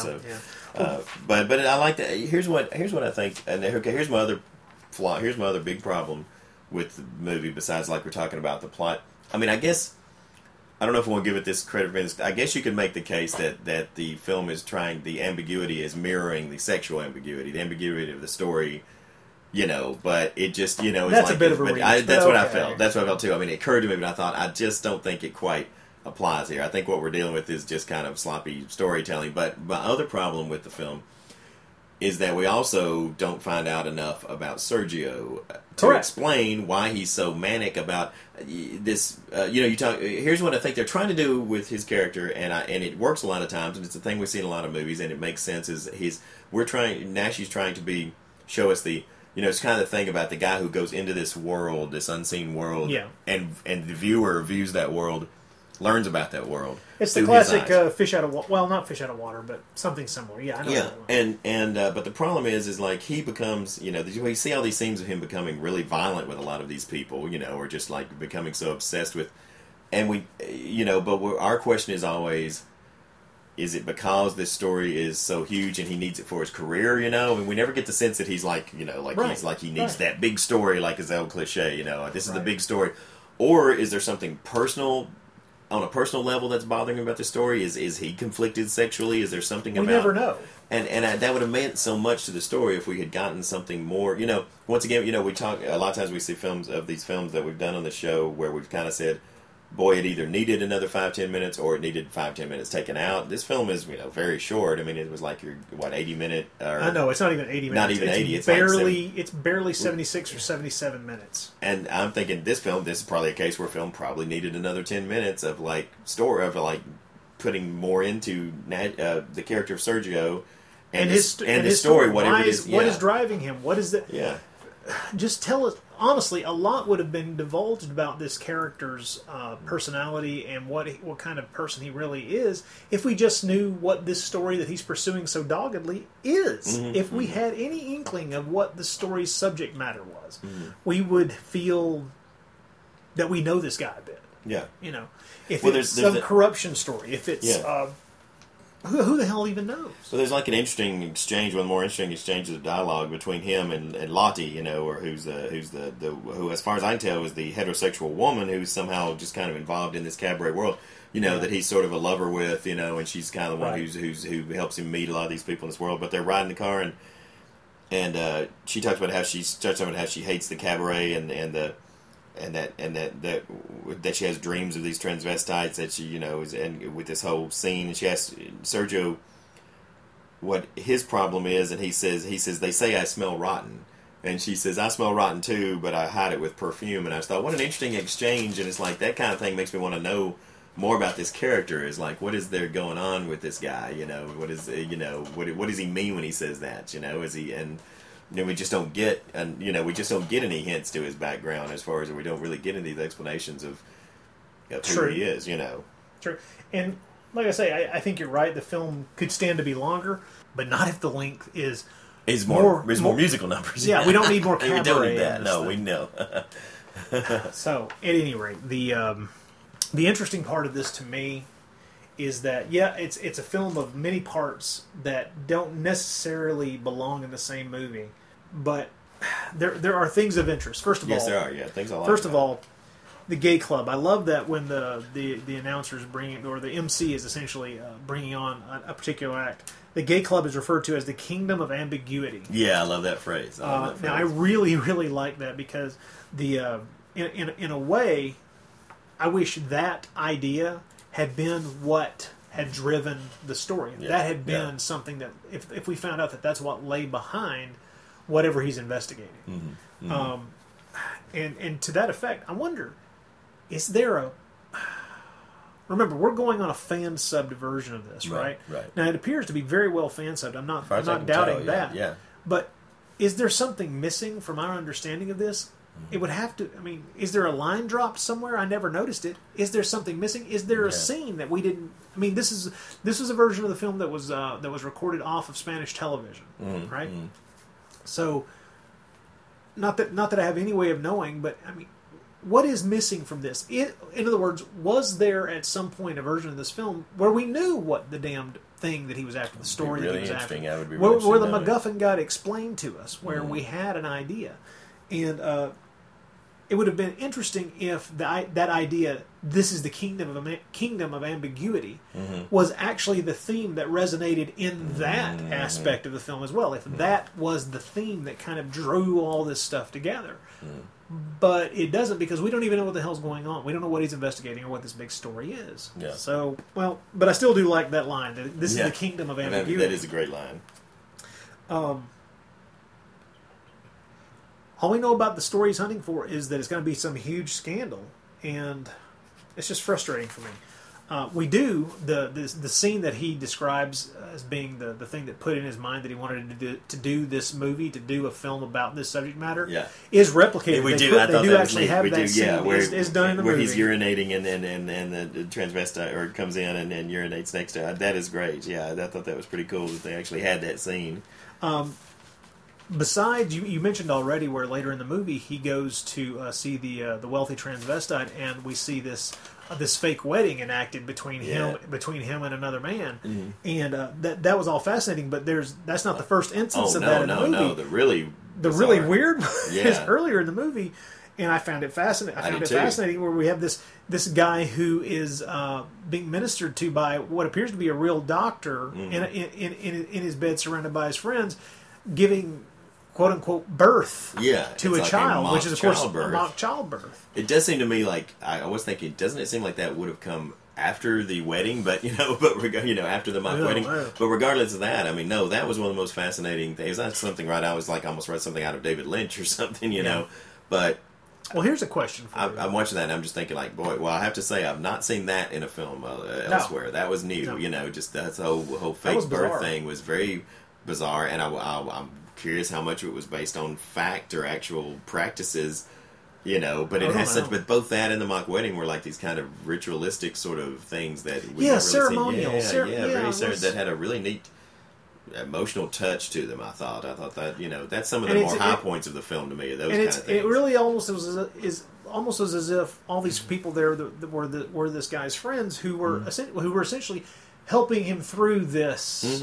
But I like that. Here's what I think. And okay, here's my other flaw. Here's my other big problem with the movie, besides, like, we're talking about the plot. I mean, I guess... I don't know if we want to give it this credit. I guess you could make the case that the film is the ambiguity is mirroring the sexual ambiguity, the ambiguity of the story, but it just, is that's like... a bit of a reach. That's what I felt. That's what I felt, too. I mean, it occurred to me, but I thought, I just don't think it quite applies here. I think what we're dealing with is just kind of sloppy storytelling. But my other problem with the film is that we also don't find out enough about Sergio to explain why he's so manic about this. Here's what I think they're trying to do with his character, and it works a lot of times, and it's a thing we see in a lot of movies, and it makes sense. Nashi's trying to show us the. It's kind of the thing about the guy who goes into this world, this unseen world, and the viewer views that world, learns about that world. It's the classic fish out of water. Well, not fish out of water, but something similar. Yeah, I know. Yeah, but the problem is like he becomes, we see all these scenes of him becoming really violent with a lot of these people, or just like becoming so obsessed with, and our question is always, is it because this story is so huge and he needs it for his career, and we never get the sense that he's like, he's like he needs that big story, like his the old cliche, this is the big story, or is there something personal? On a personal level, that's bothering him about the story? Is he conflicted sexually? Is there something about... We never know. And that would have meant so much to the story if we had gotten something more... once again, we talk... A lot of times we see films of these films that we've done on the show where we've kind of said, boy, it either needed another 5-10 minutes or it needed 5-10 minutes taken out. This film is, very short. I mean, it was like your 80-minute... I know, it's not even 80 minutes. Not even 80. It's barely 76 or 77 minutes. And I'm thinking this is probably a case where film probably needed another 10 minutes of putting more into the character of Sergio and his story, whatever it is. What is driving him? What is the... Yeah. Just tell us, honestly, a lot would have been divulged about this character's personality and what kind of person he really is if we just knew what this story that he's pursuing so doggedly is. If we had any inkling of what the story's subject matter was, we would feel that we know this guy a bit. Yeah. If it's some corruption story, if it's... Who the hell even knows? So there's like an interesting exchange, one of the more interesting exchanges of dialogue between him and Lottie, or who, as far as I can tell, is the heterosexual woman who's somehow just kind of involved in this cabaret world. That he's sort of a lover with, and she's kind of the one who helps him meet a lot of these people in this world. But they're riding the car, and she talks about how she hates the cabaret and that she has dreams of these transvestites, that she is, and with this whole scene, and she asks Sergio what his problem is, and he says they say I smell rotten, and she says I smell rotten too, but I hide it with perfume. And I just thought, what an interesting exchange, and it's like that kind of thing makes me want to know more about this character. Is like, what is there going on with this guy? What is what does he mean when he says that? Is he and we just don't get, any hints to his background as far as we don't really get any of these explanations of who he is, True. And like I say, I think you're right. The film could stand to be longer, but not if the length is more musical numbers. Yeah, we don't need more cabaret. We don't need that. No, we know. So, at any rate, the interesting part of this to me is that it's a film of many parts that don't necessarily belong in the same movie, but there are things of interest. First of all, yes, there are. Yeah, things I like. First of all, the gay club. I love that when the announcers bring, or the MC is essentially bringing on a particular act. The gay club is referred to as the Kingdom of Ambiguity. Yeah, I love that phrase. Now, I really, really like that because the in a way, I wish that idea had been what had driven the story. Yeah. That had been something that, if we found out that that's what lay behind whatever he's investigating. And to that effect, I wonder, is there a... Remember, we're going on a fan-subbed version of this, right? Right. Now, it appears to be very well fan-subbed. I'm not I can doubting tell, that. Yeah. But is there something missing from our understanding of this? It would have to... I mean, is there a line dropped somewhere? I never noticed it. Is there something missing? Is there a scene that we didn't... I mean, this is a version of the film that was recorded off of Spanish television, right? So, not that I have any way of knowing, but, I mean, what is missing from this? In other words, was there at some point a version of this film where we knew what the damned thing that he was after, the story that he was after, That would be where really the interesting MacGuffin got explained to us, where we had an idea, and it would have been interesting if that idea, this is the kingdom of ambiguity, was actually the theme that resonated in that aspect of the film as well. If that was the theme that kind of drew all this stuff together. But it doesn't, because we don't even know what the hell's going on. We don't know what he's investigating or what this big story is. Yeah. So, well, but I still do like that line. This is the kingdom of ambiguity. That is a great line. All we know about the story he's hunting for is that it's going to be some huge scandal, and it's just frustrating for me. We do the scene that he describes as being the thing that put in his mind that he wanted to do this movie, to do a film about this subject matter, is replicated. We they do. I thought do that actually was have neat. that scene. Is done in the where movie. he's urinating and the transvestite or comes in and urinates next to it. That is great. Yeah, I thought that was pretty cool that they actually had that scene. Besides, you mentioned already where later in the movie he goes to see the wealthy transvestite, and we see this fake wedding enacted between him and another man, and that was all fascinating. But that's not the first instance of that in the movie. No, the really weird is earlier in the movie, and I found it fascinating. I found it fascinating where we have this guy who is being ministered to by what appears to be a real doctor in his bed, surrounded by his friends, giving quote unquote birth to a child, which is of course a mock childbirth. It does seem to me like I was thinking, doesn't it seem like that would have come after the wedding? But after the mock wedding. Yeah. But regardless of that, I mean, no, that was one of the most fascinating things. That's something I was like almost read something out of David Lynch or something, you know. But well, here's a question for you. I'm watching that and I'm just thinking like, boy, well, I have to say I've not seen that in a film elsewhere. No. That was new, just that whole fake birth thing was very bizarre, and I'm curious how much of it was based on fact or actual practices, but it has such. But both that and the mock wedding were like these kind of ritualistic sort of things that we never ceremonial, really seen. That had a really neat emotional touch to them. I thought that that's some of the more high points of the film to me. Those kind of things. It really almost was as if all these people there were this guy's friends who were essentially helping him through this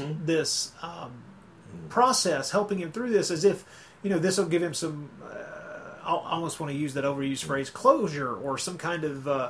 process, helping him through this, as if this will give him some. I almost want to use that overused phrase, closure, or some kind of.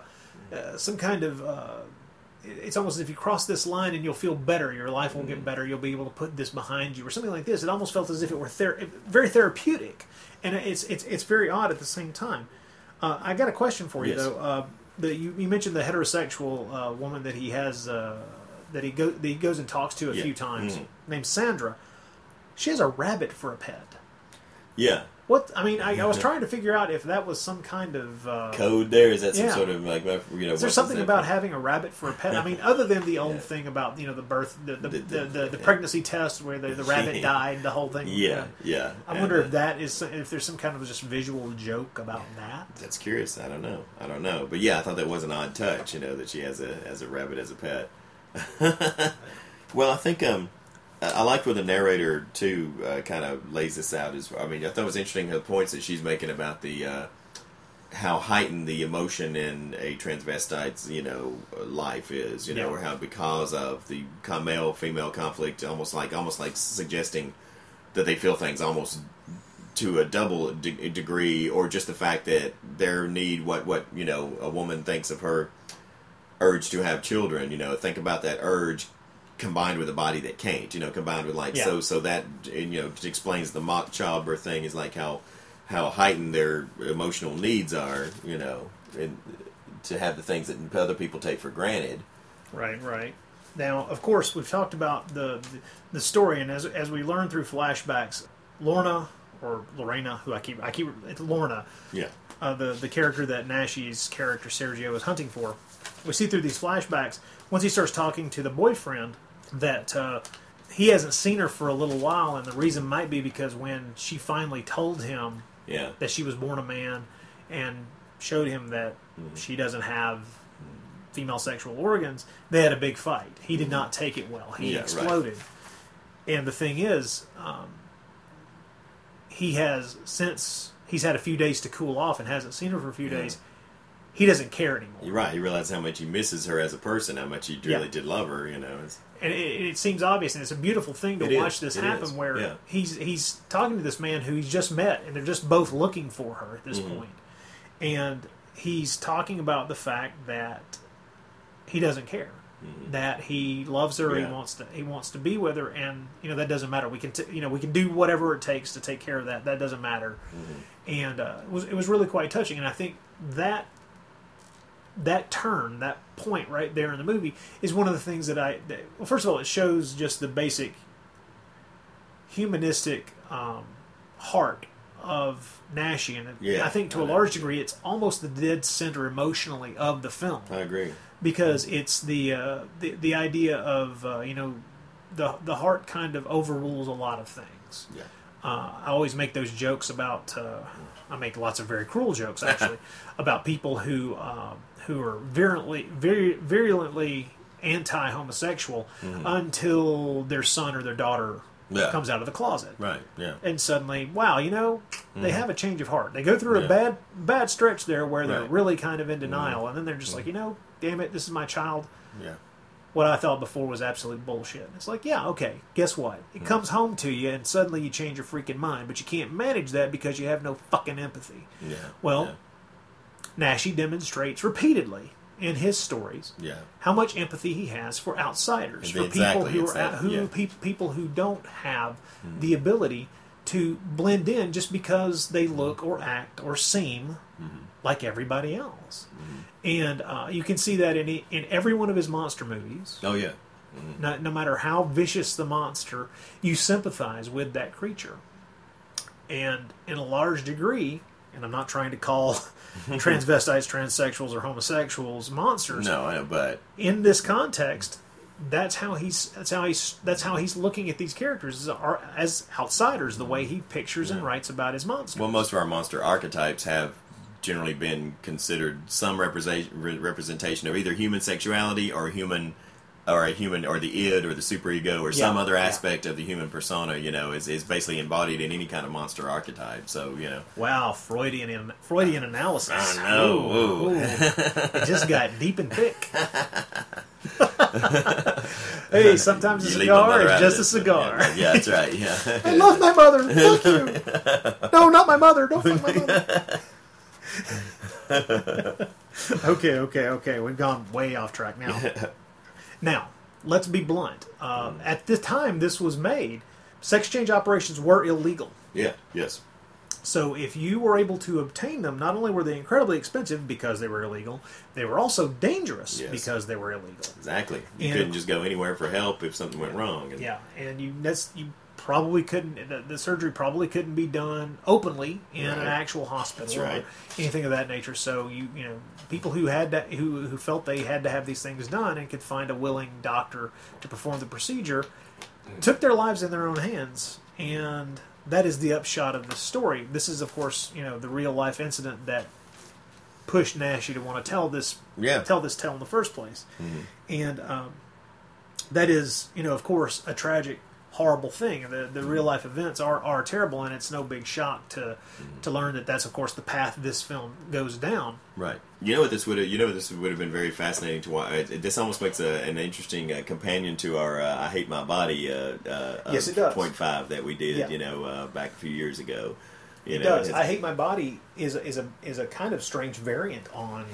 It's almost as if you cross this line and you'll feel better. Your life will get better. You'll be able to put this behind you, or something like this. It almost felt as if it were very therapeutic, and it's very odd at the same time. I got a question for you though. You mentioned the heterosexual woman that he has that he goes and talks to a few times, named Sandra. She has a rabbit for a pet. Yeah. What? I mean, I was trying to figure out if that was some kind of code there. Is that some sort of like Is there something about having a rabbit for a pet? I mean, other than the old thing about the birth, the pregnancy test where the rabbit died, the whole thing. Yeah. I wonder if there's some kind of just visual joke about that. That's curious. I don't know. But yeah, I thought that was an odd touch. That she has a rabbit as a pet. Well, I think I liked where the narrator too kind of lays this out. I thought it was interesting the points that she's making about the how heightened the emotion in a transvestite's, life is, Yeah. or how because of the male-female conflict, almost like suggesting that they feel things almost to a double degree, or just the fact that their need, what a woman thinks of her urge to have children, think about that urge combined with a body that can't, combined with so that explains the mock childbirth thing, is like how heightened their emotional needs are, and to have the things that other people take for granted. Right. Now, of course, we've talked about the story, and as we learn through flashbacks, Lorna or Lorena, who I keep it's Lorna, Yeah. The character that Naschy's character Sergio is hunting for. We see through these flashbacks, once he starts talking to the boyfriend, that he hasn't seen her for a little while, and the reason might be because when she finally told him Yeah. that she was born a man and showed him that she doesn't have female sexual organs, they had a big fight. He did not take it well. He exploded. Right. And the thing is, he's had a few days to cool off and hasn't seen her for a few days. He doesn't care anymore. You're right. He realized how much he misses her as a person, how much he really did love her, It's, and it seems obvious, and it's a beautiful thing to watch this happen, where he's talking to this man who he's just met, and they're just both looking for her at this point. And he's talking about the fact that he doesn't care, that he loves her, he wants to be with her, and that doesn't matter. We can we can do whatever it takes to take care of that. That doesn't matter. And it was really quite touching, and I think that turn, that point right there in the movie, is one of the things that well, first of all, it shows just the basic humanistic heart of Naschy, and I think to a large degree it's almost the dead center emotionally of the film. I agree, because it's the idea of the heart kind of overrules a lot of things. Yeah. I always make those jokes about. I make lots of very cruel jokes actually about people who are virulently anti-homosexual until their son or their daughter comes out of the closet. Right. Yeah. And suddenly, wow, they have a change of heart. They go through a bad stretch there where they're really kind of in denial, and then they're just like, damn it, this is my child. Yeah. What I thought before was absolute bullshit. It's like, yeah, okay, guess what? It comes home to you, and suddenly you change your freaking mind, but you can't manage that because you have no fucking empathy. Yeah. Well, Naschy demonstrates repeatedly in his stories how much empathy he has for outsiders, for people who don't have the ability to blend in just because they look or act or seem like everybody else. And you can see that in every one of his monster movies. Oh, yeah. No matter how vicious the monster, you sympathize with that creature. And in a large degree, and I'm not trying to call transvestites, transsexuals, or homosexuals monsters. No, I know, but in this context, that's how he's looking at these characters as outsiders. The way he pictures and writes about his monsters. Well, most of our monster archetypes have generally been considered some representation of either human sexuality or a human or the id or the superego or some other aspect of the human persona, is basically embodied in any kind of monster archetype. So, Wow, Freudian analysis. I know. Ooh. It just got deep and thick. Hey, sometimes a cigar is just a cigar. Yeah, that's right. Yeah. I love my mother. Fuck you. No, not my mother. Don't fuck my mother. Okay. We've gone way off track now. Now, let's be blunt. At the time this was made, sex change operations were illegal. Yeah, yes. So if you were able to obtain them, not only were they incredibly expensive because they were illegal, they were also dangerous because they were illegal. Exactly. You couldn't just go anywhere for help if something went wrong. And you probably couldn't. The surgery probably couldn't be done openly in an actual hospital or anything of that nature. So people who who felt they had to have these things done and could find a willing doctor to perform the procedure took their lives in their own hands. And that is the upshot of the story. This is, of course, the real life incident that pushed Naschy to want to tell this tale in the first place. And that is, of course, a tragic horrible thing. The real life events are terrible, and it's no big shock to learn that that's of course the path this film goes down. Right. You know what this would have been very fascinating to watch. This almost makes an interesting companion to our "I Hate My Body" yes, it does. 0.5 that we did. Yeah. You know, back a few years ago. It does. "I Hate My Body" is a kind of strange variant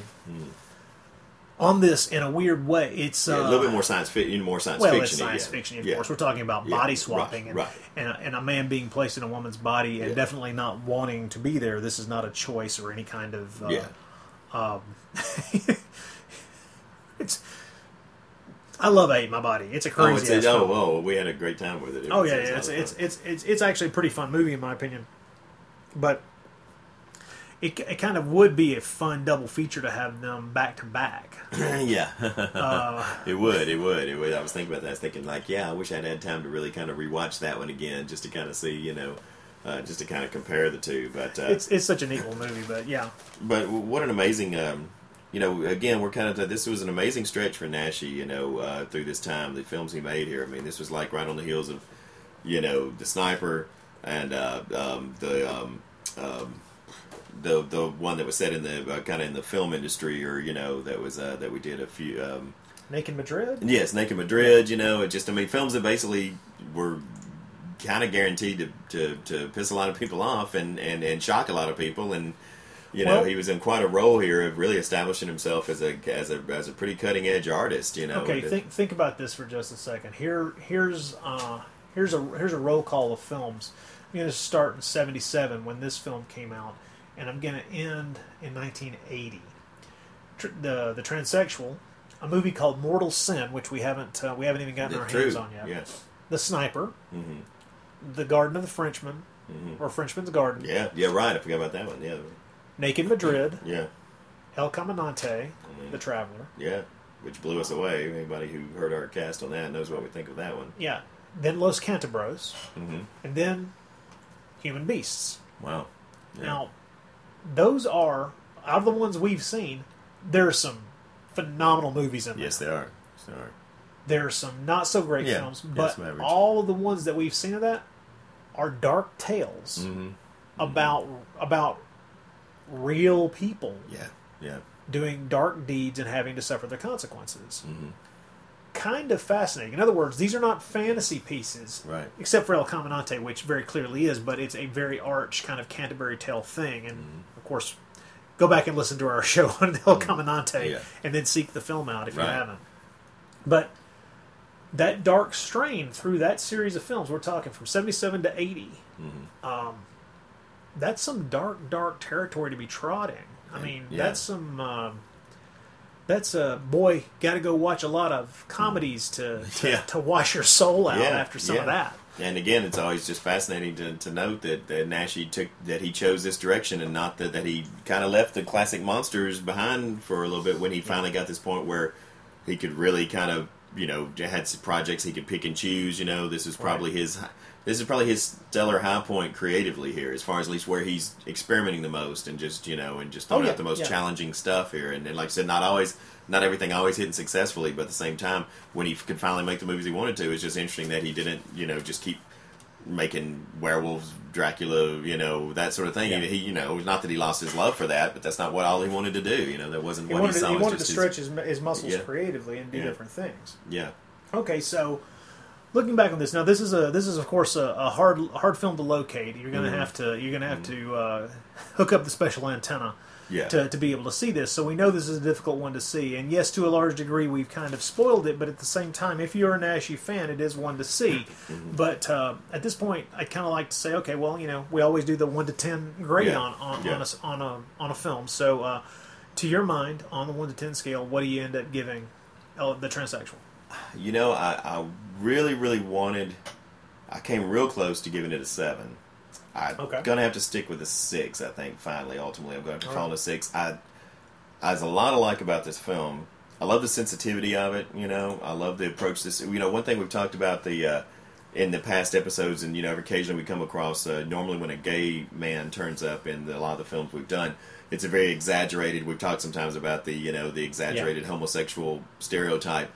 on this in a weird way. It's a little bit more science fiction. Well, it's science fiction, of course. We're talking about body swapping and a man being placed in a woman's body and definitely not wanting to be there. This is not a choice or any kind of. It's. I love "I Hate My Body." It's a crazy. We had a great time with it. It's actually a pretty fun movie in my opinion, but. It kind of would be a fun double feature to have them back to back. Yeah, it would. I was thinking about that. I was thinking I wish I'd had time to really kind of rewatch that one again, just to kind of see, just to kind of compare the two. But it's such an equal movie. But yeah. But what an amazing, again, we're kind of this was an amazing stretch for Naschy, through this time. The films he made here. I mean, this was like right on the heels of, The Sniper and the one that was set in the kind of in the film industry, or that was that we did a few. Naked Madrid. Yes, Naked Madrid. Films that basically were kind of guaranteed to piss a lot of people off and shock a lot of people, and he was in quite a role here of really establishing himself as a pretty cutting edge artist. Okay, think about this for just a second. Here's a roll call of films. I'm going to start in '77 when this film came out. And I'm going to end in 1980. The Transsexual, a movie called Mortal Sin, which we haven't even gotten our hands on yet. Yeah. The Sniper, The Garden of the Frenchman, or Frenchman's Garden. Yeah, right. I forgot about that one. Yeah. Naked Madrid. Yeah. El Caminante, The Traveler. Yeah, which blew us away. Anybody who heard our cast on that knows what we think of that one. Yeah. Then Los Cantabros. And then Human Beasts. Wow. Yeah. Now, those are, out of the ones we've seen, there are some phenomenal movies in there. Yes, they are. There are some not so great films, but all of the ones that we've seen of that are dark tales about real people doing dark deeds and having to suffer the consequences. Kind of fascinating. In other words, these are not fantasy pieces, right? Except for El Caminante, which very clearly is, but it's a very arch kind of Canterbury Tale thing. And of course, go back and listen to our show on El Caminante, and then seek the film out if you haven't. But that dark strain through that series of films, we're talking from '77 to '80. That's some dark territory to be trotting. I mean, that's some. That's boy, got to go watch a lot of comedies to wash your soul out after some of that. And again, it's always just fascinating to note that Naschy he chose this direction, and not that he kind of left the classic monsters behind for a little bit when he finally got this point where he could really kind of had some projects he could pick and choose. This is probably his stellar high point creatively here, as far as at least where he's experimenting the most and just throwing out the most challenging stuff here. And like I said, not everything always hitting successfully, but at the same time, when he could finally make the movies he wanted to, it's just interesting that he didn't just keep making werewolves, Dracula, that sort of thing. He not that he lost his love for that, but that's not what all he wanted to do. That wasn't what he saw. He wanted to stretch his muscles creatively and do different things. Yeah. Okay, so looking back on this, now this is of course a hard film to locate. You're gonna have to hook up the special antenna to be able to see this. So we know this is a difficult one to see, and yes, to a large degree we've kind of spoiled it. But at the same time, if you're a Naschy fan, it is one to see. But at this point, I'd kind of like to say, okay, well, we always do the 1 to 10 grade on a film. So to your mind, on the 1 to 10 scale, what do you end up giving The Transsexual? I really, really wanted. I came real close to giving it a 7. I'm going to have to stick with a 6, I think, finally. Ultimately, I'm going to have to fall on a 6. There's a lot I like about this film. I love the sensitivity of it, I love the approach. One thing we've talked about in the past episodes, and, occasionally we come across, normally when a gay man turns up in a lot of the films we've done, it's a very exaggerated, we've talked sometimes about the exaggerated homosexual stereotype.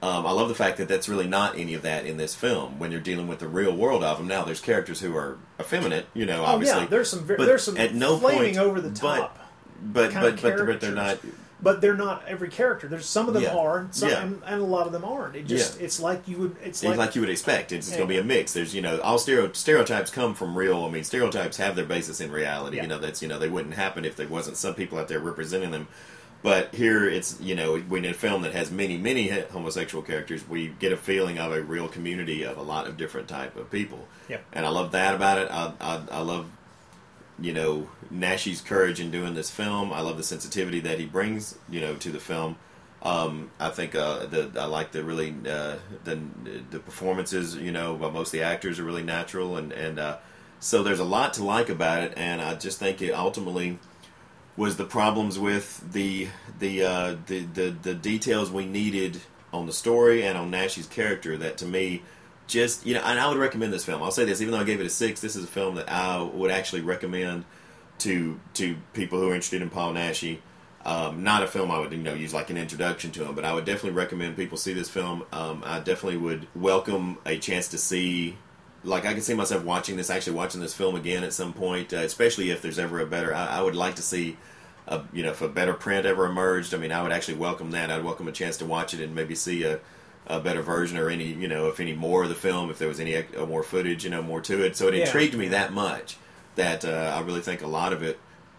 I love the fact that that's really not any of that in this film when you're dealing with the real world of them. Now, there's characters who are effeminate, obviously. Yeah, there's some at no flaming point, over the top. But they're not. But they're not every character. There's some of them are, and, and a lot of them aren't. It's like you would. It's like you would expect. It's going to be a mix. There's all stereotypes come from real. I mean, stereotypes have their basis in reality. Yeah. That's they wouldn't happen if there wasn't some people out there representing them. But here it's when in a film that has many homosexual characters, we get a feeling of a real community of a lot of different type of people. Yeah. And I love that about it. I love Naschy's courage in doing this film. I love the sensitivity that he brings to the film. I think I like the performances. Most of the actors are really natural, and so there's a lot to like about it. And I just think it ultimately was the problems with the details we needed on the story and on Naschy's character that to me just and I would recommend this film. I'll say this, even though I gave it a 6, this is a film that I would actually recommend to people who are interested in Paul Naschy. Not a film I would use like an introduction to him, but I would definitely recommend people see this film. I definitely would welcome a chance to see. Like, I can see myself watching this film again at some point, especially if there's ever a better. I would like to see, if a better print ever emerged. I mean, I would actually welcome that. I'd welcome a chance to watch it and maybe see a better version or any, if any more of the film, if there was any more footage, more to it. So it intrigued me that much that I really think a lot of it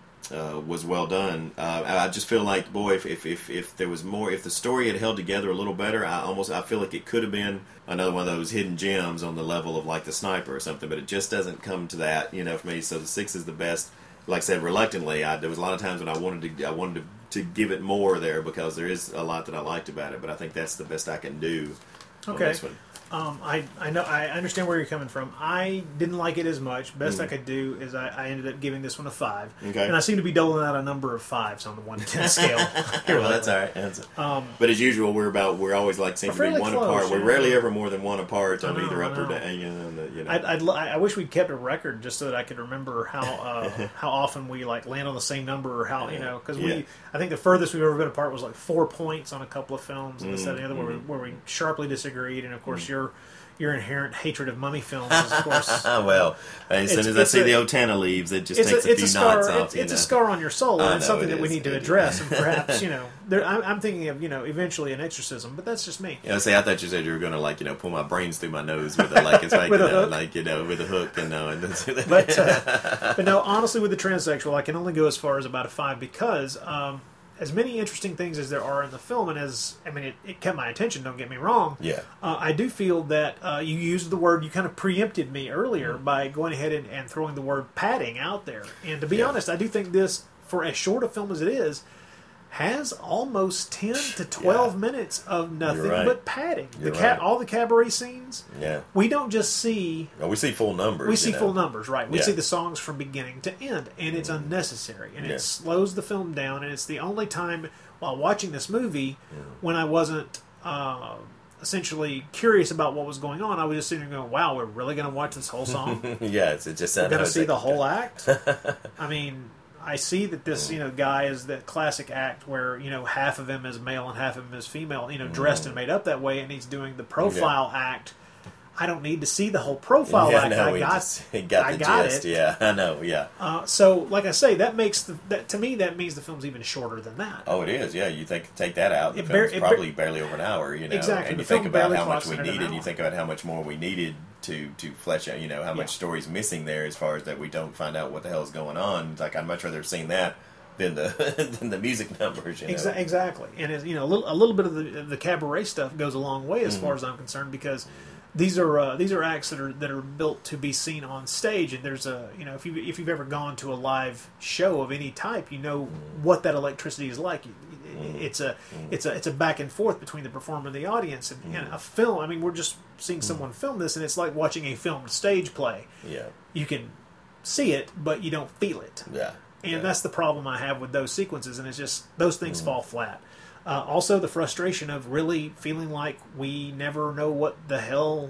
was well done. I just feel like, boy, if there was more, if the story had held together a little better, I feel like it could have been another one of those hidden gems on the level of like The Sniper or something, but it just doesn't come to that, for me. So the 6 is the best. Like I said, reluctantly, there was a lot of times when I wanted to give it more there because there is a lot that I liked about it, but I think that's the best I can do on this one. I know, I understand where you're coming from. I didn't like it as much. Best I could do is I ended up giving this one a 5. Okay. And I seem to be doling out a number of 5s on the 1 to 10 scale. Well, that's all right. But as usual, we're always like seem to be one close, apart. We're rarely ever more than one apart on either up or down. I wish we'd kept a record just so that I could remember how often we like land on the same number, or how because I think the furthest we've ever been apart was like 4 points on a couple of films, and this that, and the other where we sharply disagreed, and of course your inherent hatred of mummy films is, of course. Well, as soon as I see the Otana leaves, it just takes a few knots off. It's a scar on your soul, and it's something that we need to address. And perhaps, I'm thinking of, eventually an exorcism, but that's just me. I thought you said you were going to, pull my brains through my nose with it's like, with a hook, and but no, honestly, with the transsexual, I can only go as far as about a 5 because, as many interesting things as there are in the film, and it kept my attention, don't get me wrong. Yeah. I do feel that you used the word, you kind of preempted me earlier by going ahead and throwing the word padding out there. And to be honest, I do think this, for as short a film as it is, has almost 10 to 12 minutes of nothing but padding. All the cabaret scenes, we don't just see... No, we see full numbers. We see full numbers, right. We see the songs from beginning to end, and it's unnecessary. And it slows the film down, and it's the only time while watching this movie when I wasn't essentially curious about what was going on. I was just sitting there going, wow, we're really going to watch this whole song? It's just... We're going to see the whole act? I mean... I see that this, guy is that classic act where, half of him is male and half of him is female, dressed and made up that way, and he's doing the profile act. I don't need to see the whole profile act. No, I got gist. it. Yeah, I know. Yeah. So, like I say, that makes to me that means the film's even shorter than that. Oh, it is. Yeah, you take that out, the film's probably barely over an hour. Exactly. And you think about how much we needed. You think about how much more we needed to flesh out. How much story's missing there, as far as that we don't find out what the hell's going on. It's like I'd much rather have seen that than the music numbers. Exactly. And a little bit of the cabaret stuff goes a long way as far as I'm concerned, because these are acts that are built to be seen on stage, and there's if you've ever gone to a live show of any type, what that electricity is like. It's a back and forth between the performer and the audience, and a film. I mean, we're just seeing someone film this, and it's like watching a filmed stage play. Yeah, you can see it, but you don't feel it. Yeah, and that's the problem I have with those sequences, and it's just those things fall flat. Also, the frustration of really feeling like we never know what the hell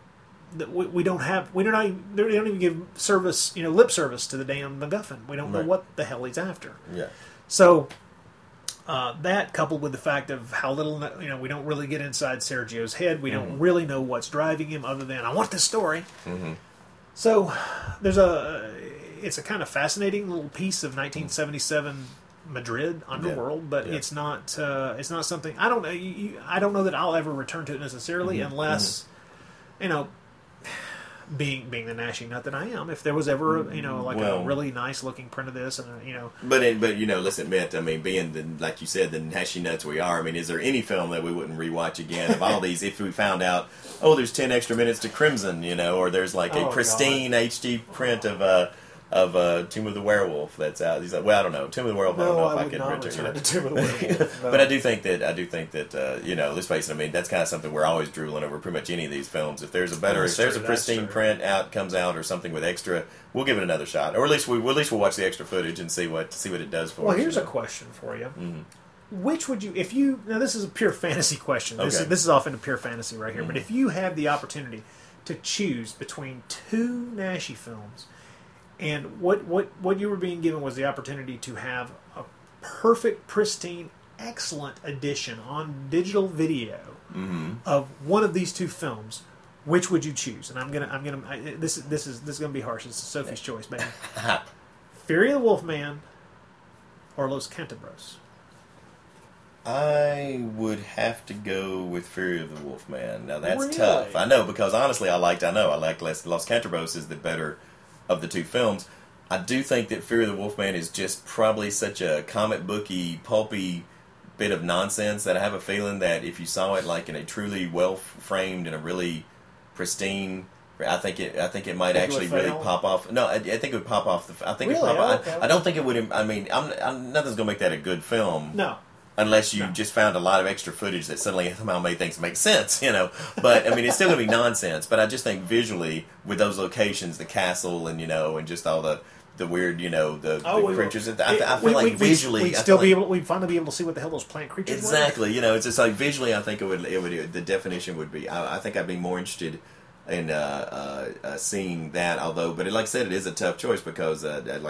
that we don't have. They don't even give service, lip service to the damn MacGuffin. We don't know what the hell he's after. Yeah. So, That coupled with the fact of how little, we don't really get inside Sergio's head. We don't really know what's driving him other than, I want this story. Mm-hmm. So it's a kind of fascinating little piece of 1977 Madrid underworld, but it's not something, I don't know that I'll ever return to it necessarily unless, being the gnashing nut that I am, if there was ever a really nice looking print of this, and but let's admit, I mean, being like you said, the gnashing nuts we are, I mean, is there any film that we wouldn't rewatch again of all these if we found out, there's 10 extra minutes to Crimson, or there's like a pristine HD print of Tomb of the Werewolf that's out. He's like, well, I don't know, Tomb of the Werewolf. I don't know if I can return to Tomb of the Werewolf. No. But I do think that let's face it. I mean, that's kind of something we're always drooling over. Pretty much any of these films. If there's a pristine print comes out, or something with extra, we'll give it another shot, or at least we'll watch the extra footage and see what it does for us. Well, here's a question for you. Mm-hmm. Which would you, now this is a pure fantasy question. This is off into pure fantasy right here. Mm-hmm. But if you had the opportunity to choose between two Naschy films, and what you were being given was the opportunity to have a perfect, pristine, excellent edition on digital video of one of these two films, which would you choose? And this is gonna be harsh. This is Sophie's choice, baby. Fury of the Wolfman or Los Cantabros? I would have to go with Fury of the Wolfman. Now that's really tough. I know, because honestly, I like Los Cantabros is the better of the two films. I do think that Fury of the Wolfman is just probably such a comic booky, pulpy bit of nonsense that I have a feeling that if you saw it like in a truly well framed and a really pristine, I think it might actually really pop off. No, I think it would pop off. I think really? It pop. Okay. I don't think it would. I mean, nothing's gonna make that a good film. No. Unless you just found a lot of extra footage that suddenly somehow made things make sense, But, I mean, it's still going to be nonsense. But I just think visually, with those locations, the castle and, and just all the weird, the creatures. I feel like visually... We'd finally be able to see what the hell those plant creatures were. Exactly. It's just like visually, I think it would the definition would be... I think I'd be more interested in seeing that, but like I said, it is a tough choice because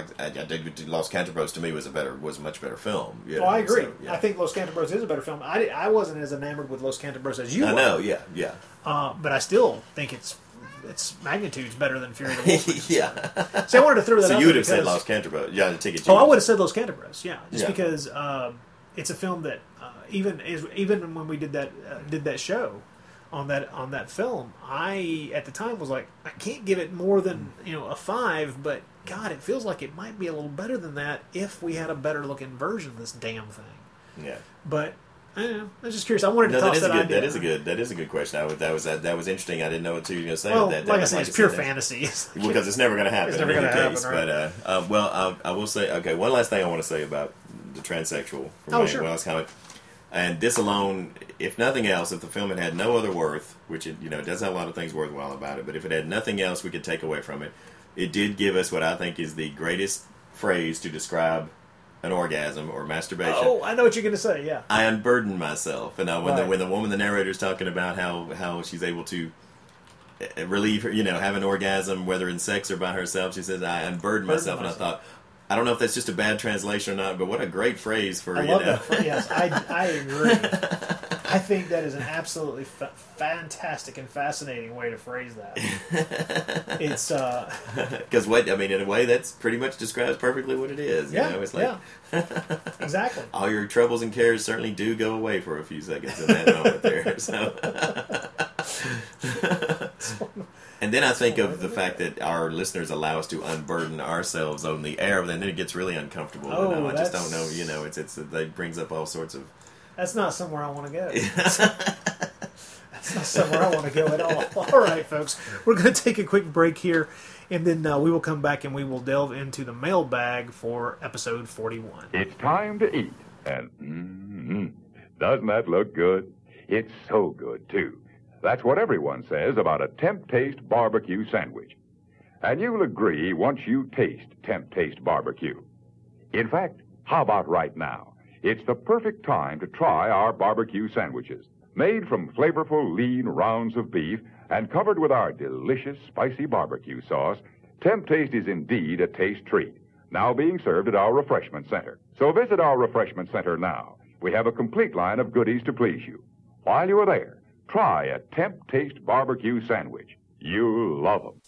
Los Cantabros to me was a much better film. I agree. So, yeah. I think Los Cantabros is a better film. I wasn't as enamored with Los Cantabros as you were. I know, yeah. But I still think it's magnitude's better than Fury of the Wolfman. Yeah. So I wanted to throw that out. So you would have said Los Cantabros. Yeah, to take it. I would have said Los Cantabros. Yeah, because it's a film that even when we did that show on that film, I at the time was like, I can't give it more than a 5, but God, it feels like it might be a little better than that if we had a better looking version of this damn thing. Yeah. But I don't know. I was just curious. I wanted to toss that idea. That is a good question. That was interesting. I didn't know what you were going to say. Well, like I said, it's pure fantasy. Because it's never going to happen. It's never going to happen. Right? But I will say. Okay, one last thing I want to say about the transsexual from sure. Wales comic. And this alone, if nothing else, if the film had no other worth, which it does have a lot of things worthwhile about it, but if it had nothing else we could take away from it, it did give us what I think is the greatest phrase to describe an orgasm or masturbation. Oh, I know what you're going to say. Yeah, I unburden myself, and when the woman, the narrator, is talking about how she's able to relieve her, have an orgasm, whether in sex or by herself, she says, "I unburden myself," and I thought, I don't know if that's just a bad translation or not, but what a great phrase for, I love that phrase. Yes, I agree. I think that is an absolutely fantastic and fascinating way to phrase that. It's because in a way, that's pretty much describes perfectly what it is. It's like exactly. All your troubles and cares certainly do go away for a few seconds in that moment there. So. And then I think of the fact that our listeners allow us to unburden ourselves on the air, and then it gets really uncomfortable. I just don't know. It brings up all sorts of. That's not somewhere I want to go. That's not somewhere I want to go at all. All right, folks, we're going to take a quick break here, and then we will come back and we will delve into the mailbag for episode 41. It's time to eat, and doesn't that look good? It's so good too. That's what everyone says about a Temp Taste barbecue sandwich. And you'll agree once you taste Temp Taste barbecue. In fact, how about right now? It's the perfect time to try our barbecue sandwiches. Made from flavorful, lean rounds of beef and covered with our delicious, spicy barbecue sauce, Temp Taste is indeed a taste treat, now being served at our refreshment center. So visit our refreshment center now. We have a complete line of goodies to please you. While you are there, try a Temp Taste barbecue sandwich. You'll love them.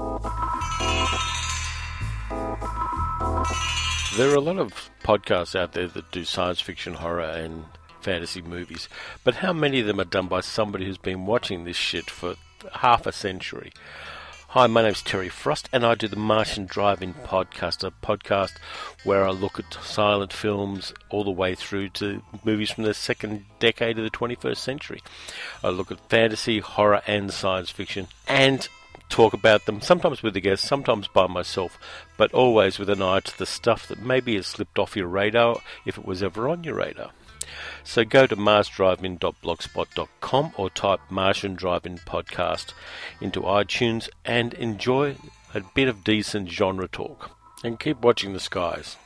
There are a lot of podcasts out there that do science fiction, horror, and fantasy movies, but how many of them are done by somebody who's been watching this shit for half a century? Hi, my name's Terry Frost, and I do the Martian Drive-In podcast, a podcast where I look at silent films all the way through to movies from the second decade of the 21st century. I look at fantasy, horror, and science fiction, and talk about them, sometimes with a guest, sometimes by myself, but always with an eye to the stuff that maybe has slipped off your radar, if it was ever on your radar. So go to marsdrivein.blogspot.com or type Martian Drive-In Podcast into iTunes and enjoy a bit of decent genre talk. And keep watching the skies.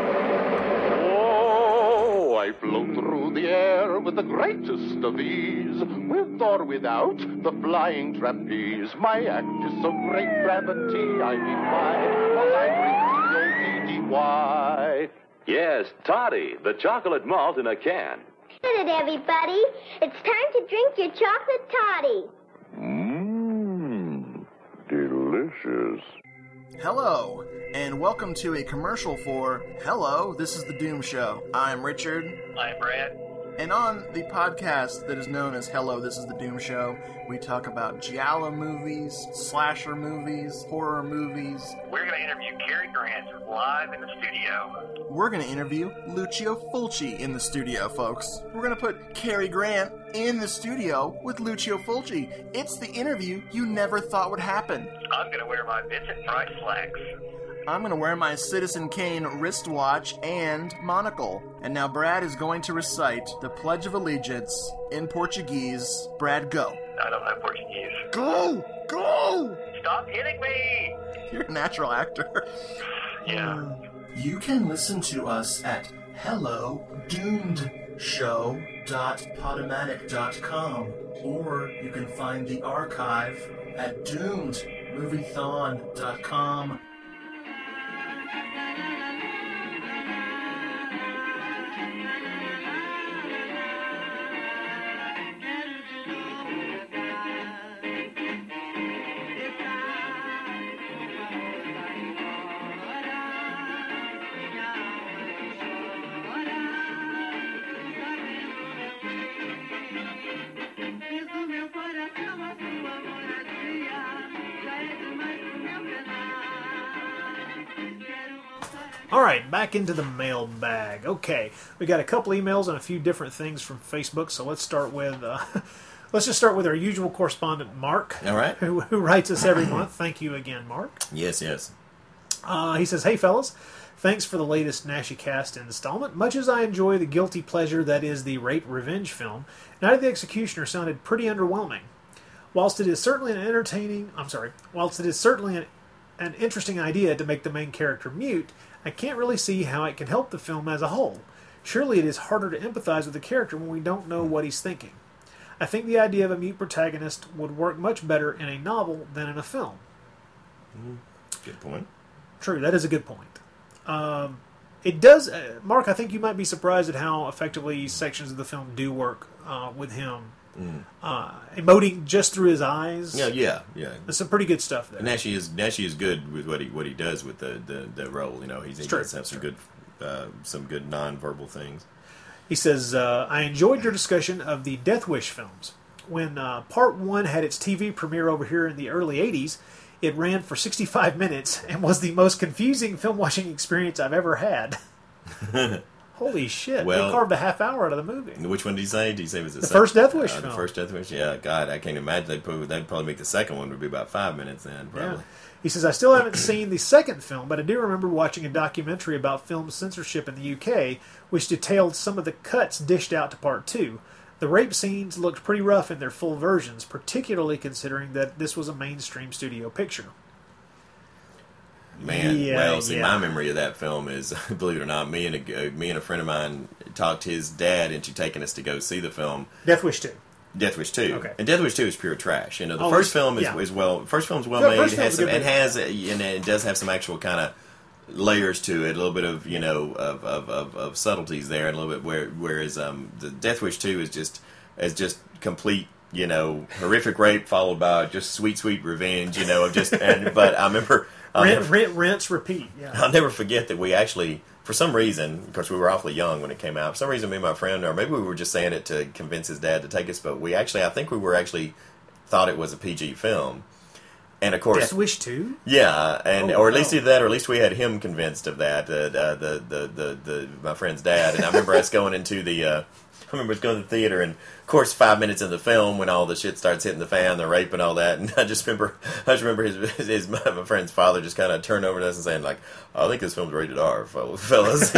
Oh, I float through the air with the greatest of ease, with or without the flying trapeze. My act is so great gravity I defy, 'cause I drink T-O-D-D-Y. Yes, Toddy, the chocolate malt in a can. Get it, everybody. It's time to drink your chocolate toddy. Mmm, delicious. Hello, and welcome to a commercial for Hello, This is the Doom Show. I'm Richard. I'm Brad. And on the podcast that is known as Hello, This is the Doom Show, we talk about giallo movies, slasher movies, horror movies. We're going to interview Cary Grant live in the studio. We're going to interview Lucio Fulci in the studio, folks. We're going to put Cary Grant in the studio with Lucio Fulci. It's the interview you never thought would happen. I'm going to wear my Vincent Price slacks. I'm going to wear my Citizen Kane wristwatch and monocle. And now Brad is going to recite the Pledge of Allegiance in Portuguese. Brad, go. I don't know Portuguese. Go! Go! Stop hitting me! You're a natural actor. Yeah. You can listen to us at hellodoomedshow.podomatic.com, or you can find the archive at doomedmoviethon.com. All right, back into the mailbag. Okay, we got a couple emails and a few different things from Facebook. So let's start with let's just start with our usual correspondent, Mark. All right, who writes us every month. Thank you again, Mark. Yes. He says, "Hey fellas, thanks for the latest Nashi Cast installment. Much as I enjoy the guilty pleasure that is the rape revenge film, Night of the Executioner sounded pretty underwhelming. Whilst it is certainly an interesting idea to make the main character mute, I can't really see how it can help the film as a whole. Surely it is harder to empathize with the character when we don't know what he's thinking. I think the idea of a mute protagonist would work much better in a novel than in a film." Good point. True, that is a good point. It does, Mark, I think you might be surprised at how effectively sections of the film do work with him. Emoting just through his eyes. Yeah. There's some pretty good stuff there. Nashi is good with what he does with the role. You know, he does have some good non-verbal things. He says, "I enjoyed your discussion of the Death Wish films. When Part 1 had its TV premiere over here in the early 80s, it ran for 65 minutes and was the most confusing film-watching experience I've ever had." Holy shit, they carved a half hour out of the movie. Which one did he say? Did he say it was the first Death Wish film? The first Death Wish? Yeah, God, I can't imagine. They'd probably make the second one would be about 5 minutes then, probably. Yeah. He says, "I still haven't seen the second film, but I do remember watching a documentary about film censorship in the UK, which detailed some of the cuts dished out to Part 2. The rape scenes looked pretty rough in their full versions, particularly considering that this was a mainstream studio picture." Man, my memory of that film is, believe it or not, me and a friend of mine talked his dad into taking us to go see the film Death Wish 2. Death Wish 2. Okay. And Death Wish 2 is pure trash. You know, the first film is well made. It has and it does have some actual kind of layers to it, a little bit of of subtleties there, and a little bit whereas the Death Wish 2 is just complete horrific rape followed by just sweet revenge, but I remember rinse, repeat. Yeah, I'll never forget that we actually, for some reason, of course we were awfully young when it came out. For some reason, me and my friend, or maybe we were just saying it to convince his dad to take us, but I think we were actually thought it was a PG film. And of course, Death Wish 2? Yeah, or at least either that, or at least we had him convinced of that. My friend's dad, and I remember us going into the theater, and of course, 5 minutes in the film, when all the shit starts hitting the fan, the rape and all that, and I just remember my friend's father just kind of turned over to us and saying like, "I think this film's rated R, fellas,"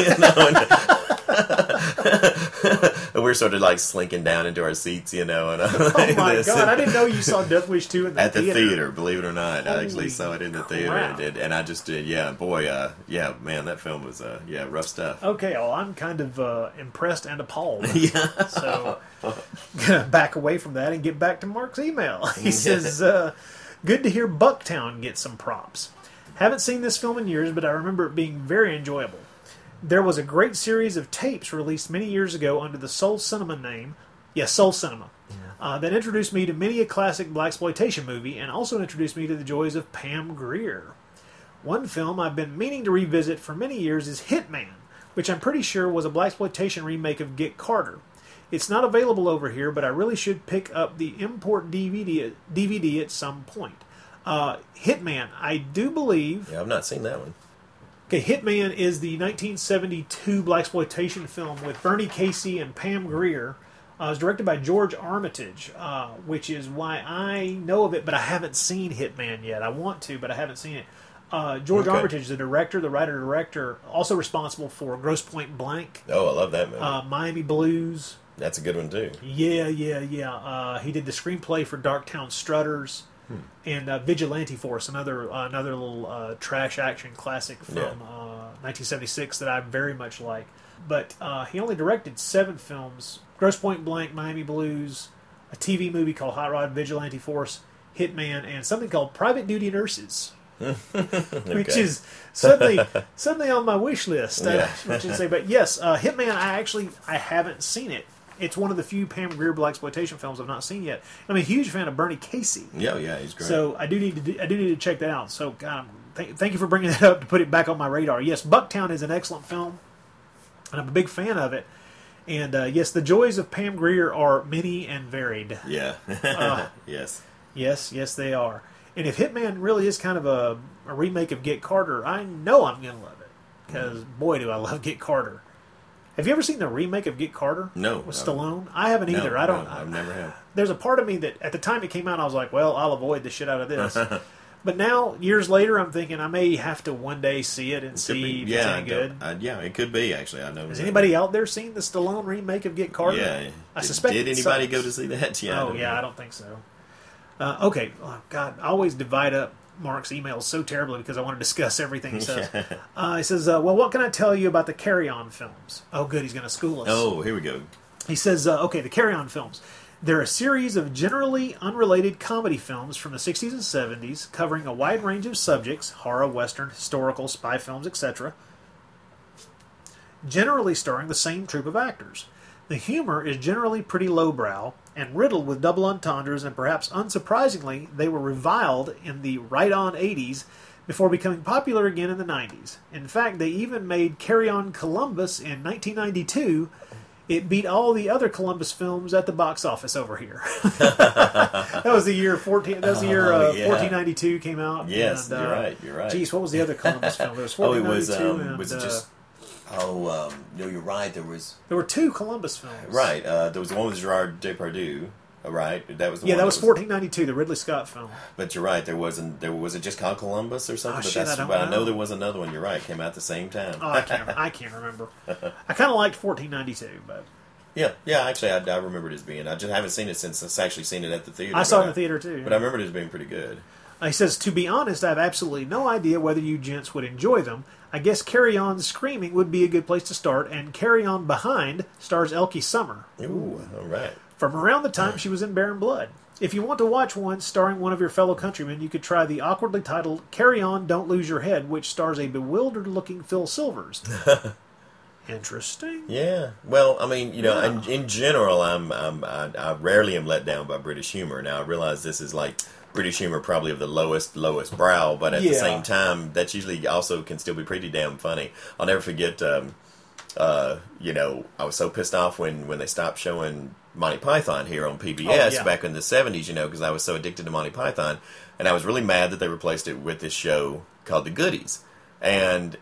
and we're sort of like slinking down into our seats, and oh my god, I didn't know you saw Death Wish 2 in the at theater. the theater. Believe it or not, Holy I actually saw it in the theater, and I just did. Yeah, boy, man, that film was rough stuff. Okay, well, I'm kind of impressed and appalled. Yeah. So, gonna back away from that and get back to Mark's email. He says, good to hear Bucktown get some props. Haven't seen this film in years, but I remember it being very enjoyable. There was a great series of tapes released many years ago under the Soul Cinema name. Yes, Soul Cinema. That introduced me to many a classic blaxploitation movie and also introduced me to the joys of Pam Grier. One film I've been meaning to revisit for many years is Hitman, which I'm pretty sure was a blaxploitation remake of Get Carter. It's not available over here, but I really should pick up the import DVD at some point. Hitman, I do believe... Yeah, I've not seen that one. Okay, Hitman is the 1972 blaxploitation film with Bernie Casey and Pam Grier. It was directed by George Armitage, which is why I know of it, but I haven't seen Hitman yet. I want to, but I haven't seen it. George Armitage, the director, the writer-director, also responsible for Grosse Pointe Blank. Oh, I love that movie. Miami Blues. That's a good one, too. Yeah. He did the screenplay for Darktown Strutters and Vigilante Force, another little trash action classic from 1976 that I very much like. But he only directed 7 films: Grosse Pointe Blank, Miami Blues, a TV movie called Hot Rod, Vigilante Force, Hitman, and something called Private Duty Nurses. Which is suddenly on my wish list. But yes, Hitman. I haven't seen it. It's one of the few Pam Grier blaxploitation films I've not seen yet. I'm a huge fan of Bernie Casey. Yeah, he's great. So I do need to check that out. So God, thank you for bringing that up to put it back on my radar. Yes, Bucktown is an excellent film, and I'm a big fan of it. And yes, the joys of Pam Grier are many and varied. Yeah. Yes. Yes, they are. And if Hitman really is kind of a remake of Get Carter, I know I'm going to love it. Because, boy, do I love Get Carter. Have you ever seen the remake of Get Carter? No. With Stallone? I haven't either. No, I've never have. There's a part of me that, at the time it came out, I was like, well, I'll avoid the shit out of this. But now, years later, I'm thinking I may have to one day see it and see if it's any good. It could be, actually. I know. Has anybody out there seen the Stallone remake of Get Carter? Yeah. I suspect Did anybody go to see that? Yeah. I don't think so. Okay. Oh, God, I always divide up Mark's emails so terribly because I want to discuss everything he says. He says, well, what can I tell you about the Carry On films? Oh, good, he's going to school us. Oh, here we go. He says, okay, the Carry On films. They're a series of generally unrelated comedy films from the 60s and 70s covering a wide range of subjects, horror, western, historical, spy films, etc., generally starring the same troupe of actors. The humor is generally pretty lowbrow and riddled with double entendres, and perhaps unsurprisingly, they were reviled in the right-on 80s before becoming popular again in the 90s. In fact, they even made Carry On Columbus in 1992. It beat all the other Columbus films at the box office over here. That was the year 1492 came out. Yes, and, you're right. Geez, what was the other Columbus film? There was 1492. Was it just? No, you're right. There were 2 Columbus films. Right. There was the one with Gerard Depardieu. Right. That was the one. That was 1492, the Ridley Scott film. But you're right. Was it just called Columbus or something? I know there was another one. You're right. It came out at the same time. Oh, I can't remember. I kind of liked 1492, but yeah. Actually, I remember it as being. I just haven't seen it since I've actually seen it at the theater. I saw it in the theater too. But I remember it as being pretty good. He says, to be honest, I have absolutely no idea whether you gents would enjoy them. I guess Carry On Screaming would be a good place to start, and Carry On Behind stars Elkie Summer. Ooh, all right. From around the time she was in Baron Blood. If you want to watch one starring one of your fellow countrymen, you could try the awkwardly titled "Carry On, Don't Lose Your Head," which stars a bewildered-looking Phil Silvers. Interesting. Yeah. Well, I mean, in general, I rarely am let down by British humor. Now, I realize this is like British humor probably of the lowest brow, but at the same time, that's usually also can still be pretty damn funny. I'll never forget, I was so pissed off when they stopped showing Monty Python here on PBS back in the 70s, because I was so addicted to Monty Python, and I was really mad that they replaced it with this show called The Goodies. And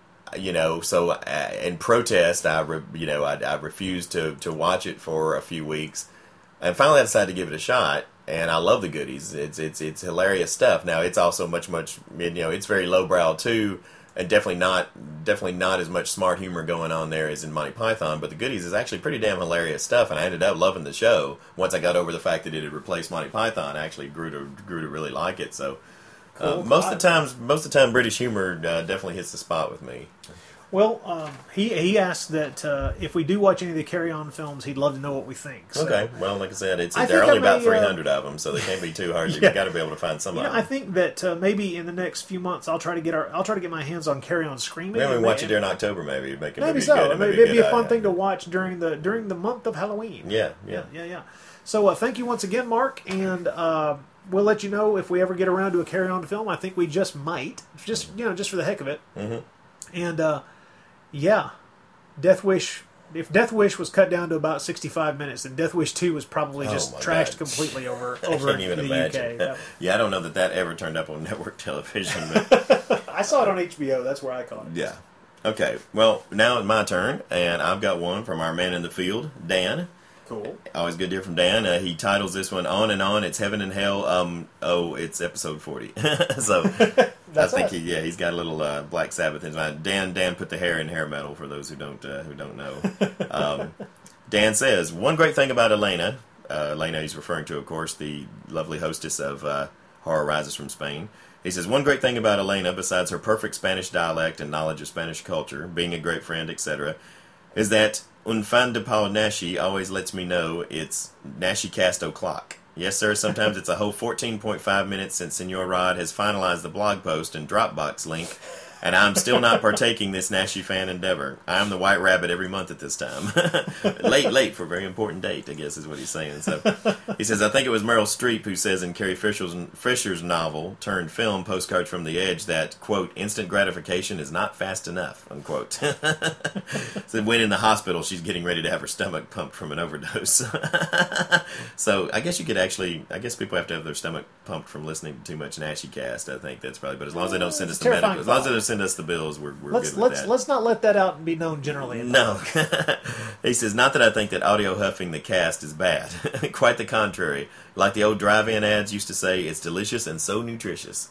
so in protest, I refused to watch it for a few weeks, and finally I decided to give it a shot. And I love The Goodies. It's hilarious stuff. Now it's also much it's very lowbrow too, and definitely not as much smart humor going on there as in Monty Python. But The Goodies is actually pretty damn hilarious stuff, and I ended up loving the show once I got over the fact that it had replaced Monty Python. I actually grew to really like it. So. Cool. Most of the time, British humor definitely hits the spot with me. Well, he asked that if we do watch any of the Carry On films, he'd love to know what we think. So. Okay. Well, like I said, there are only about 300 of them, so they can't be too hard. You've got to be able to find some of them. I think that maybe in the next few months, I'll try to get my hands on Carry On Screaming. Maybe we watch it during October. Maybe maybe so. It'd be a fun thing to watch during the month of Halloween. Yeah. So thank you once again, Mark, and. We'll let you know if we ever get around to a Carry On film. I think we just might, just for the heck of it. Mm-hmm. And Death Wish. If Death Wish was cut down to about 65 minutes, then Death Wish 2 was probably just trashed completely over I can't even the imagine. UK. Yeah, I don't know that ever turned up on network television. But I saw it on HBO. That's where I caught it. Yeah. Okay. Well, now it's my turn, and I've got one from our man in the field, Dan. Cool. Always good to hear from Dan. He titles this one "On and On." It's Heaven and Hell. It's episode 40. So I think he's got a little Black Sabbath in his mind. Dan put the hair in hair metal for those who don't know. Dan says, one great thing about Elena he's referring to, of course, the lovely hostess of Horror Rises from Spain. He says, one great thing about Elena, besides her perfect Spanish dialect and knowledge of Spanish culture, being a great friend, etc., is that un fan de Paul Naschy always lets me know it's Naschy Cast o'clock. Yes, sir, sometimes it's a whole 14.5 minutes since Senor Rod has finalized the blog post and Dropbox link, and I'm still not partaking this Naschy fan endeavor. I am the White Rabbit every month at this time. late for a very important date, I guess is what he's saying. So he says, I think it was Meryl Streep who says in Carrie Fisher's novel turned film Postcards from the Edge that, quote, instant gratification is not fast enough, unquote. So when in the hospital, she's getting ready to have her stomach pumped from an overdose. So I guess people have to have their stomach pumped from listening to too much Naschy Cast. I think that's probably, but as long as they don't send us the medical, as long as they don't send us the bills, we're good with that. Let's not let that out and be known generally. No. He says, not that I think that audio huffing the cast is bad. Quite the contrary. Like the old drive-in ads used to say, it's delicious and so nutritious.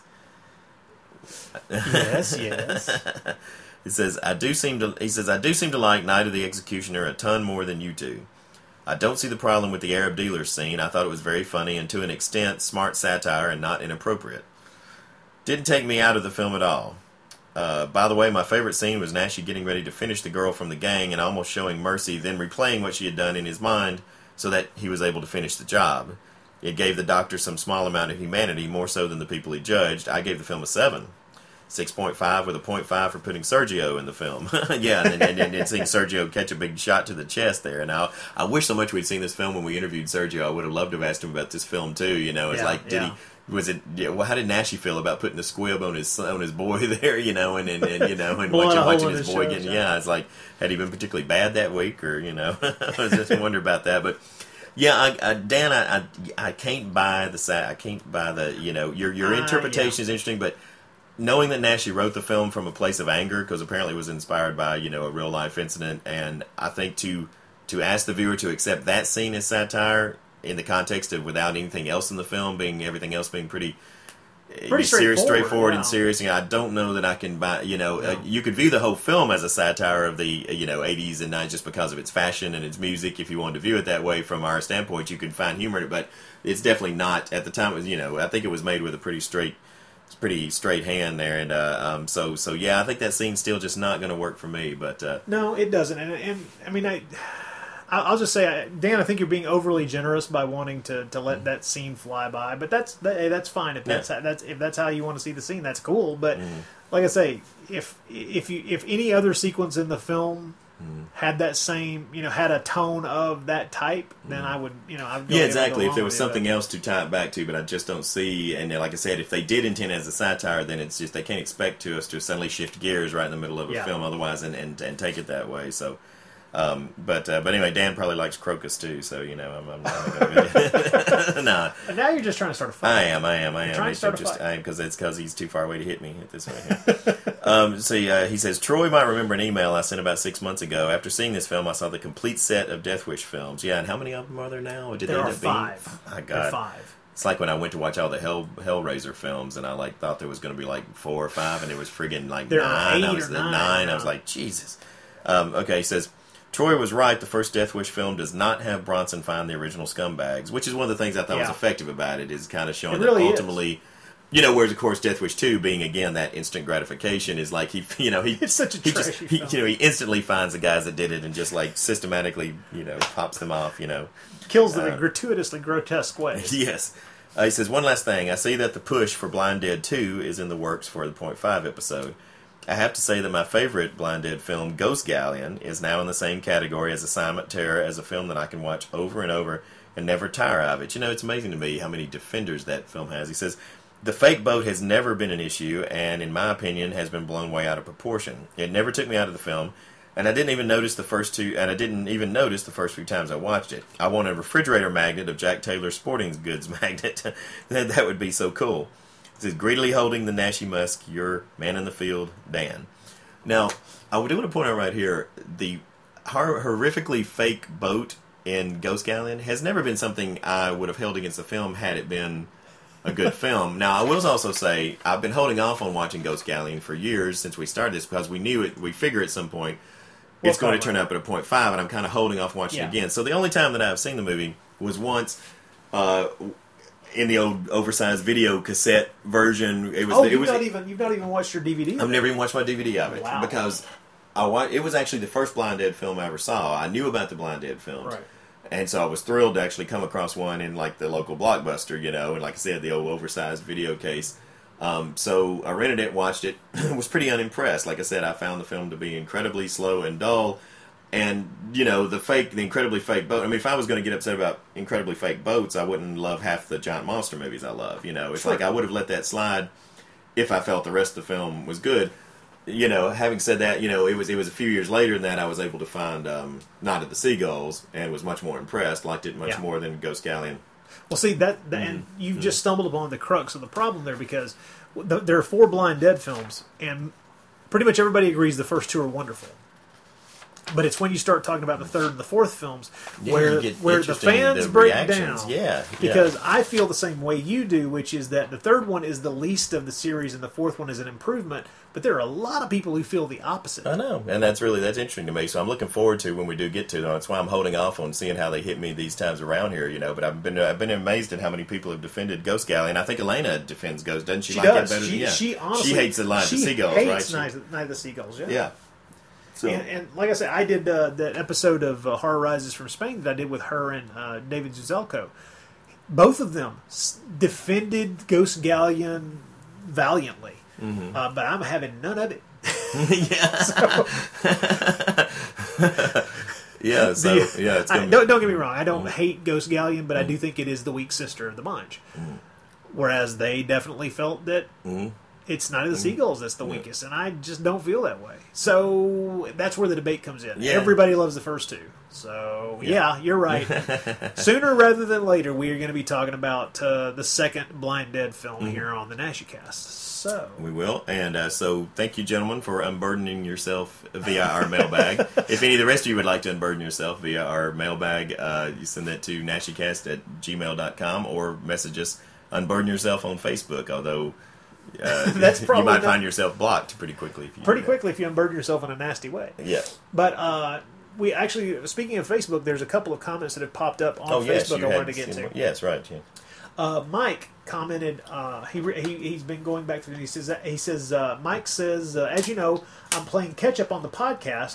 Yes. He says, I do seem to like Night of the Executioner a ton more than you do. I don't see the problem with the Arab dealers scene. I thought it was very funny and to an extent smart satire and not inappropriate. Didn't take me out of the film at all. By the way, my favorite scene was Naschy getting ready to finish the girl from the gang and almost showing mercy, then replaying what she had done in his mind so that he was able to finish the job. It gave the doctor some small amount of humanity, more so than the people he judged. I gave the film a 7. 6.5 with a 0.5 for putting Sergio in the film. Yeah, and seeing Sergio catch a big shot to the chest there. And I wish so much we'd seen this film when we interviewed Sergio. I would have loved to have asked him about this film too. It's how did Naschy feel about putting the squib on his boy there? And watching his boy getting. Yeah, it's like, had he been particularly bad that week, or I was just wondering about that, but. Yeah, Dan, I can't buy your interpretation is interesting, but knowing that Naschy wrote the film from a place of anger, because apparently it was inspired by a real life incident, and I think to ask the viewer to accept that scene as satire in the context of without anything else in the film everything else being pretty serious, straightforward, and serious. I don't know that I can buy. You could view the whole film as a satire of the 80s and 90s just because of its fashion and its music. If you wanted to view it that way from our standpoint, you can find humor in it, but it's definitely not. At the time, it was I think it was made with a pretty straight hand there, and so yeah, I think that scene's still just not going to work for me. But no, it doesn't, and I mean I'll just say, Dan, I think you're being overly generous by wanting to let that scene fly by. But that's fine if that's how you want to see the scene. That's cool. But like I say, if any other sequence in the film had that same, had a tone of that type, then I would, I'd go exactly. go if there was along with something else to tie it back to, but I just don't see. And like I said, if they did intend it as a satire, then it's just they can't expect us to suddenly shift gears right in the middle of a film, otherwise, and take it that way. So. But anyway, Dan probably likes Crocus too, so I'm not going to. Nah. And now you're just trying to start a fight. I am. Trying to start a fight. Because he's too far away to hit me at this point. He says Troy might remember an email I sent about 6 months ago. After seeing this film, I saw the complete set of Death Wish films. Yeah, and how many of them are there now? Or did there they are end up being? 5. Oh, God. There are 5. It's like when I went to watch all the Hellraiser films, and I thought there was going to be 4 or 5, and it was friggin' 9. There are 8 I was or at 9. 9. I was like, Jesus. Okay, he says. Troy was right. The first Death Wish film does not have Bronson find the original scumbags, which is one of the things I thought was effective about it, is kind of showing that ultimately, whereas of course Death Wish 2 being again that instant gratification is like it's such a trashy film. He instantly finds the guys that did it and just systematically pops them off, kills them in gratuitously grotesque ways. Yes. He says one last thing. I see that the push for Blind Dead 2 is in the works for the .5 episode. I have to say that my favorite Blind Dead film, Ghost Galleon, is now in the same category as Assignment Terror, as a film that I can watch over and over and never tire of it. It's amazing to me how many defenders that film has. He says, the fake boat has never been an issue, and in my opinion has been blown way out of proportion. It never took me out of the film, and I didn't even notice the first few times I watched it. I want a refrigerator magnet of Jack Taylor's sporting goods magnet. That would be so cool. It says, greedily holding the Nashi Musk, your man in the field, Dan. Now, I do want to point out right here, the horrifically fake boat in Ghost Galleon has never been something I would have held against the film had it been a good film. Now, I will also say, I've been holding off on watching Ghost Galleon for years since we started this, because we figure at some point it's going to turn up at a .5, and I'm kind of holding off watching it again. So the only time that I've seen the movie was once... in the old oversized video cassette version. You've not even watched your DVD? I've never even watched my DVD of it. Wow. Because it was actually the first Blind Dead film I ever saw. I knew about the Blind Dead films. Right. And so I was thrilled to actually come across one in the local Blockbuster, and like I said, the old oversized video case. So I rented it, watched it, was pretty unimpressed. Like I said, I found the film to be incredibly slow and dull. And, the incredibly fake boat. I mean, if I was going to get upset about incredibly fake boats, I wouldn't love half the giant monster movies I love. It's like I would have let that slide if I felt the rest of the film was good. Having said that, it was a few years later than that I was able to find Night of the Seagulls and was much more impressed, liked it much more than Ghost Galleon. Well, see, and you've just stumbled upon the crux of the problem there, because there are 4 Blind Dead films, and pretty much everybody agrees the first 2 are wonderful. But it's when you start talking about the 3rd and the 4th films where the fans break down. Yeah. Because I feel the same way you do, which is that the 3rd one is the least of the series and the 4th one is an improvement. But there are a lot of people who feel the opposite. I know, and that's interesting to me. So I'm looking forward to when we do get to them. That's why I'm holding off on seeing how they hit me these times around here. But I've been amazed at how many people have defended Ghost Galleon. I think Elena defends Ghost, doesn't she? She like does. That better than, she honestly, she hates the Night of the Seagulls, right? Night of the Seagulls. Yeah. So. And like I said, I did that episode of Horror Rises from Spain that I did with her and David Zuzelko. Both of them defended Ghost Galleon valiantly, but I'm having none of it. Don't get me wrong. I don't hate Ghost Galleon, but I do think it is the weak sister of the Munch. Whereas they definitely felt that it's Night of the Seagulls that's the weakest, and I just don't feel that way. So that's where the debate comes in. Yeah. Everybody loves the first 2. So, yeah you're right. Sooner rather than later, we are going to be talking about the second Blind Dead film here on the NashiCast. So we will. And so thank you, gentlemen, for unburdening yourself via our mailbag. If any of the rest of you would like to unburden yourself via our mailbag, you send that to nashicast@gmail.com or message us, unburden yourself on Facebook, although... that's probably you might find yourself blocked pretty quickly. If you unburden yourself in a nasty way. Yeah. But we actually, speaking of Facebook, there's a couple of comments that have popped up on Facebook I wanted to get to. Yes, right. Yeah. Mike commented. He's been going back through. He says. Mike says, as you know, I'm playing catch up on the podcast,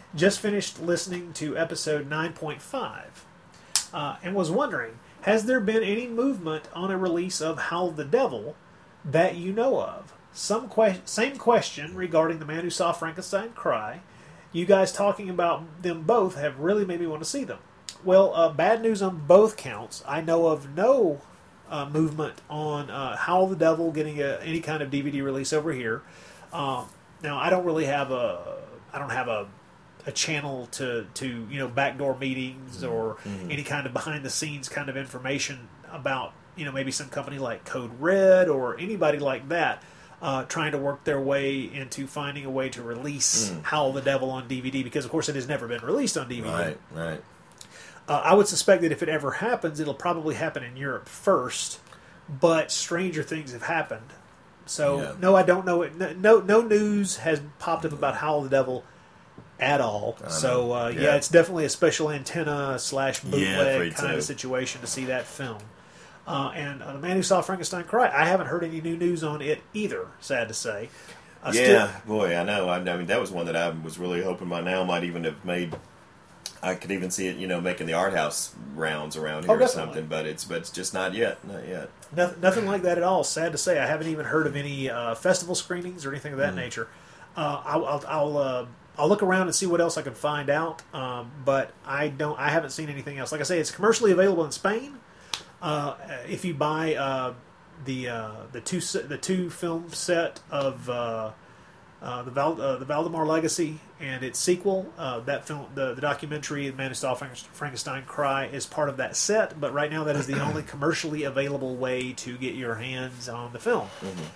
Just finished listening to episode 9.5 and was wondering, has there been any movement on a release of Howl the Devil that you know of? Same question regarding The Man Who Saw Frankenstein Cry. You guys talking about them both have really made me want to see them. Well, bad news on both counts. I know of no movement on Howl the Devil getting any kind of DVD release over here. Now, I don't really have a channel to backdoor meetings or any kind of behind the scenes kind of information about maybe some company like Code Red or anybody like that trying to work their way into finding a way to release Howl the Devil on DVD, because of course it has never been released on DVD. Right. I would suspect that if it ever happens, it'll probably happen in Europe first, but stranger things have happened. So, no, I don't know it. No news has popped up about Howl the Devil at all. So, it's definitely a special antenna / bootleg kind of situation to see that film. And The Man Who Saw Frankenstein Cry, I haven't heard any new news on it either, sad to say. Boy, I know. I mean, that was one that I was really hoping by now might even have made... I could even see it, making the art house rounds around here or something, but it's just not yet. Nothing like that at all. Sad to say, I haven't even heard of any festival screenings or anything of that nature. I'll look around and see what else I can find out, but I haven't seen anything else. Like I say, it's commercially available in Spain. If you buy the two film set of the Valdemar Legacy and its sequel, that film, the documentary "The Man Who Saw Frankenstein Cry" is part of that set. But right now, that is the only commercially available way to get your hands on the film.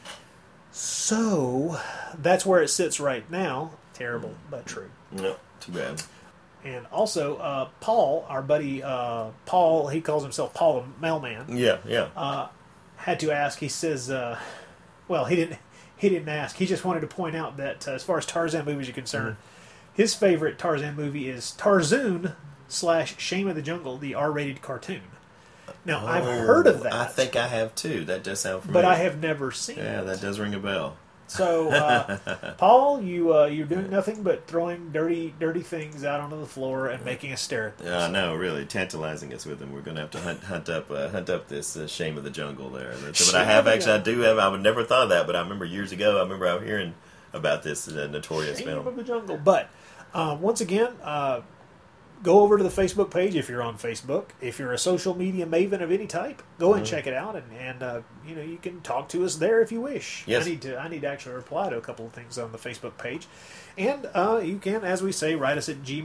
So that's where it sits right now. Terrible, but true. No, too bad. And also, Paul, our buddy Paul, he calls himself Paul the Mailman. Yeah. Had to ask. He says, well, he didn't ask. He just wanted to point out that as far as Tarzan movies are concerned, his favorite Tarzan movie is Tarzoon / Shame of the Jungle, the R-rated cartoon. Now, I've heard of that. I think I have too. That does sound familiar. But I have never seen it. Yeah, that does ring a bell. So, Paul, you're doing nothing but throwing dirty things out onto the floor and making us stare at them. No, really, tantalizing us with them. We're going to have to hunt up this Shame of the Jungle there. But I would never thought of that, but I remember years ago, I remember out hearing about this notorious Shame film. of the Jungle. But, once again, go over to the Facebook page if you're on Facebook. If you're a social media maven of any type, go and check it out, and you can talk to us there if you wish. Yes. I need to actually reply to a couple of things on the Facebook page, and you can, as we say, write us at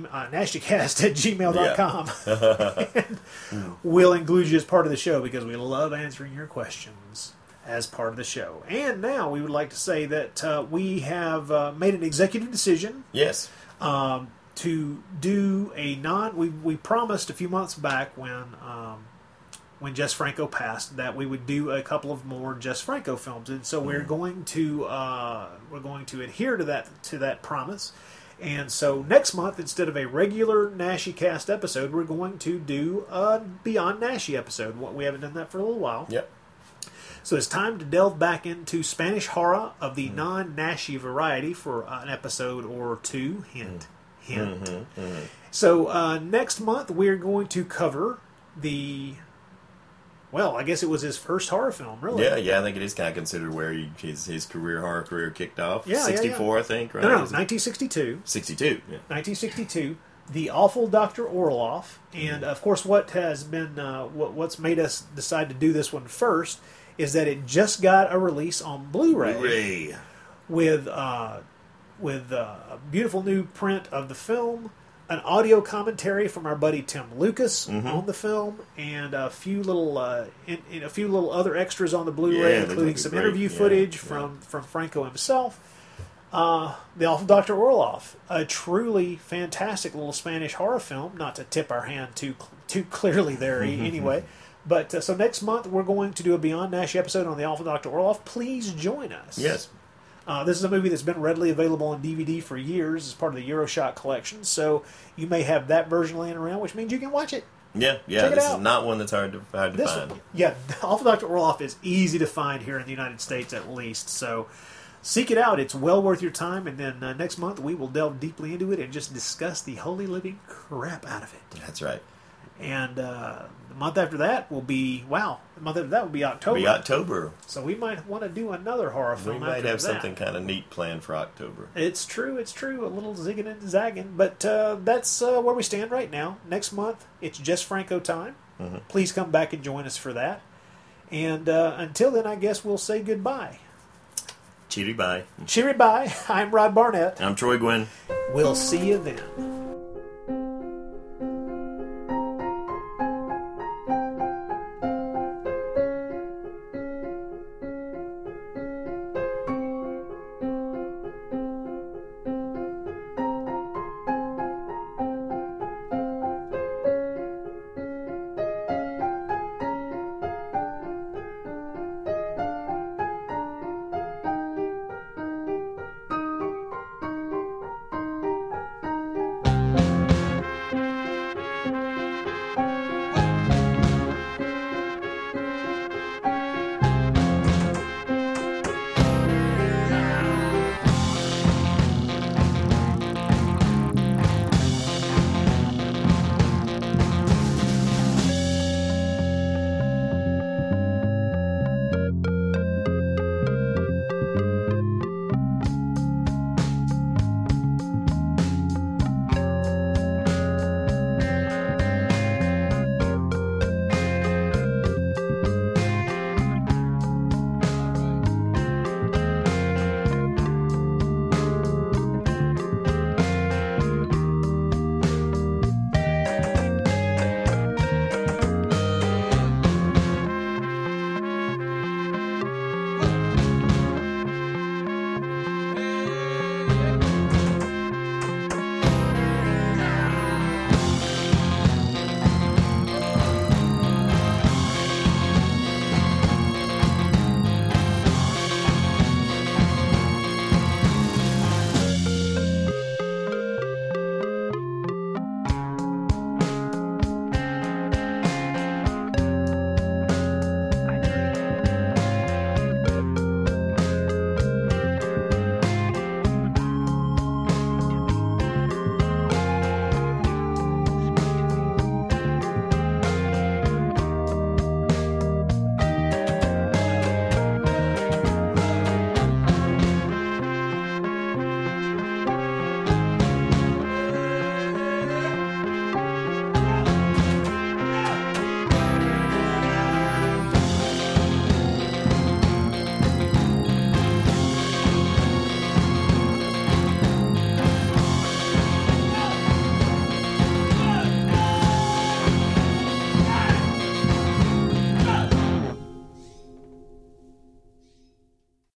nastycast@gmail.com. And we'll include you as part of the show because we love answering your questions as part of the show. And now we would like to say that we have made an executive decision. Yes. To do we promised a few months back when Jess Franco passed that we would do a couple of more Jess Franco films, and so we're going to adhere to that promise. And so next month, instead of a regular Naschy Cast episode, we're going to do a Beyond Naschy episode. We haven't done that for a little while. Yep. So it's time to delve back into Spanish horror of the non-Naschy variety for an episode or two. Hint. So next month we're going to cover I guess it was his first horror film, really. Yeah, I think it is kind of considered where his horror career kicked off. Yeah, 64, I think, right? No, 1962. 62, yeah. 1962, The Awful Dr. Orloff, and of course what has been, what's made us decide to do this one first is that it just got a release on Blu-ray. With a beautiful new print of the film, an audio commentary from our buddy Tim Lucas on the film, and a few little other extras on the Blu-ray, including some interview footage from Franco himself. The Awful Dr. Orloff, a truly fantastic little Spanish horror film. Not to tip our hand too clearly there, anyway. But so next month we're going to do a Beyond Naschy episode on The Awful Dr. Orloff. Please join us. Yes. This is a movie that's been readily available on DVD for years as part of the Euroshot collection, so you may have that version laying around, which means you can watch it. Yeah. This is not one that's hard to find. The Awful Dr. Orloff is easy to find here in the United States, at least. So seek it out. It's well worth your time. And then next month we will delve deeply into it and just discuss the holy living crap out of it. That's right. And the month after that will be the month after that will be October. October. So we might want to do another horror film. We might after have that. something kind of neat planned for October. It's true. A little zigging and zagging, but that's where we stand right now. Next month it's just Franco time. Mm-hmm. Please come back and join us for that. And until then, I guess we'll say goodbye. Cheery bye. Cheery bye. I'm Rod Barnett. I'm Troy Gwynn. We'll see you then.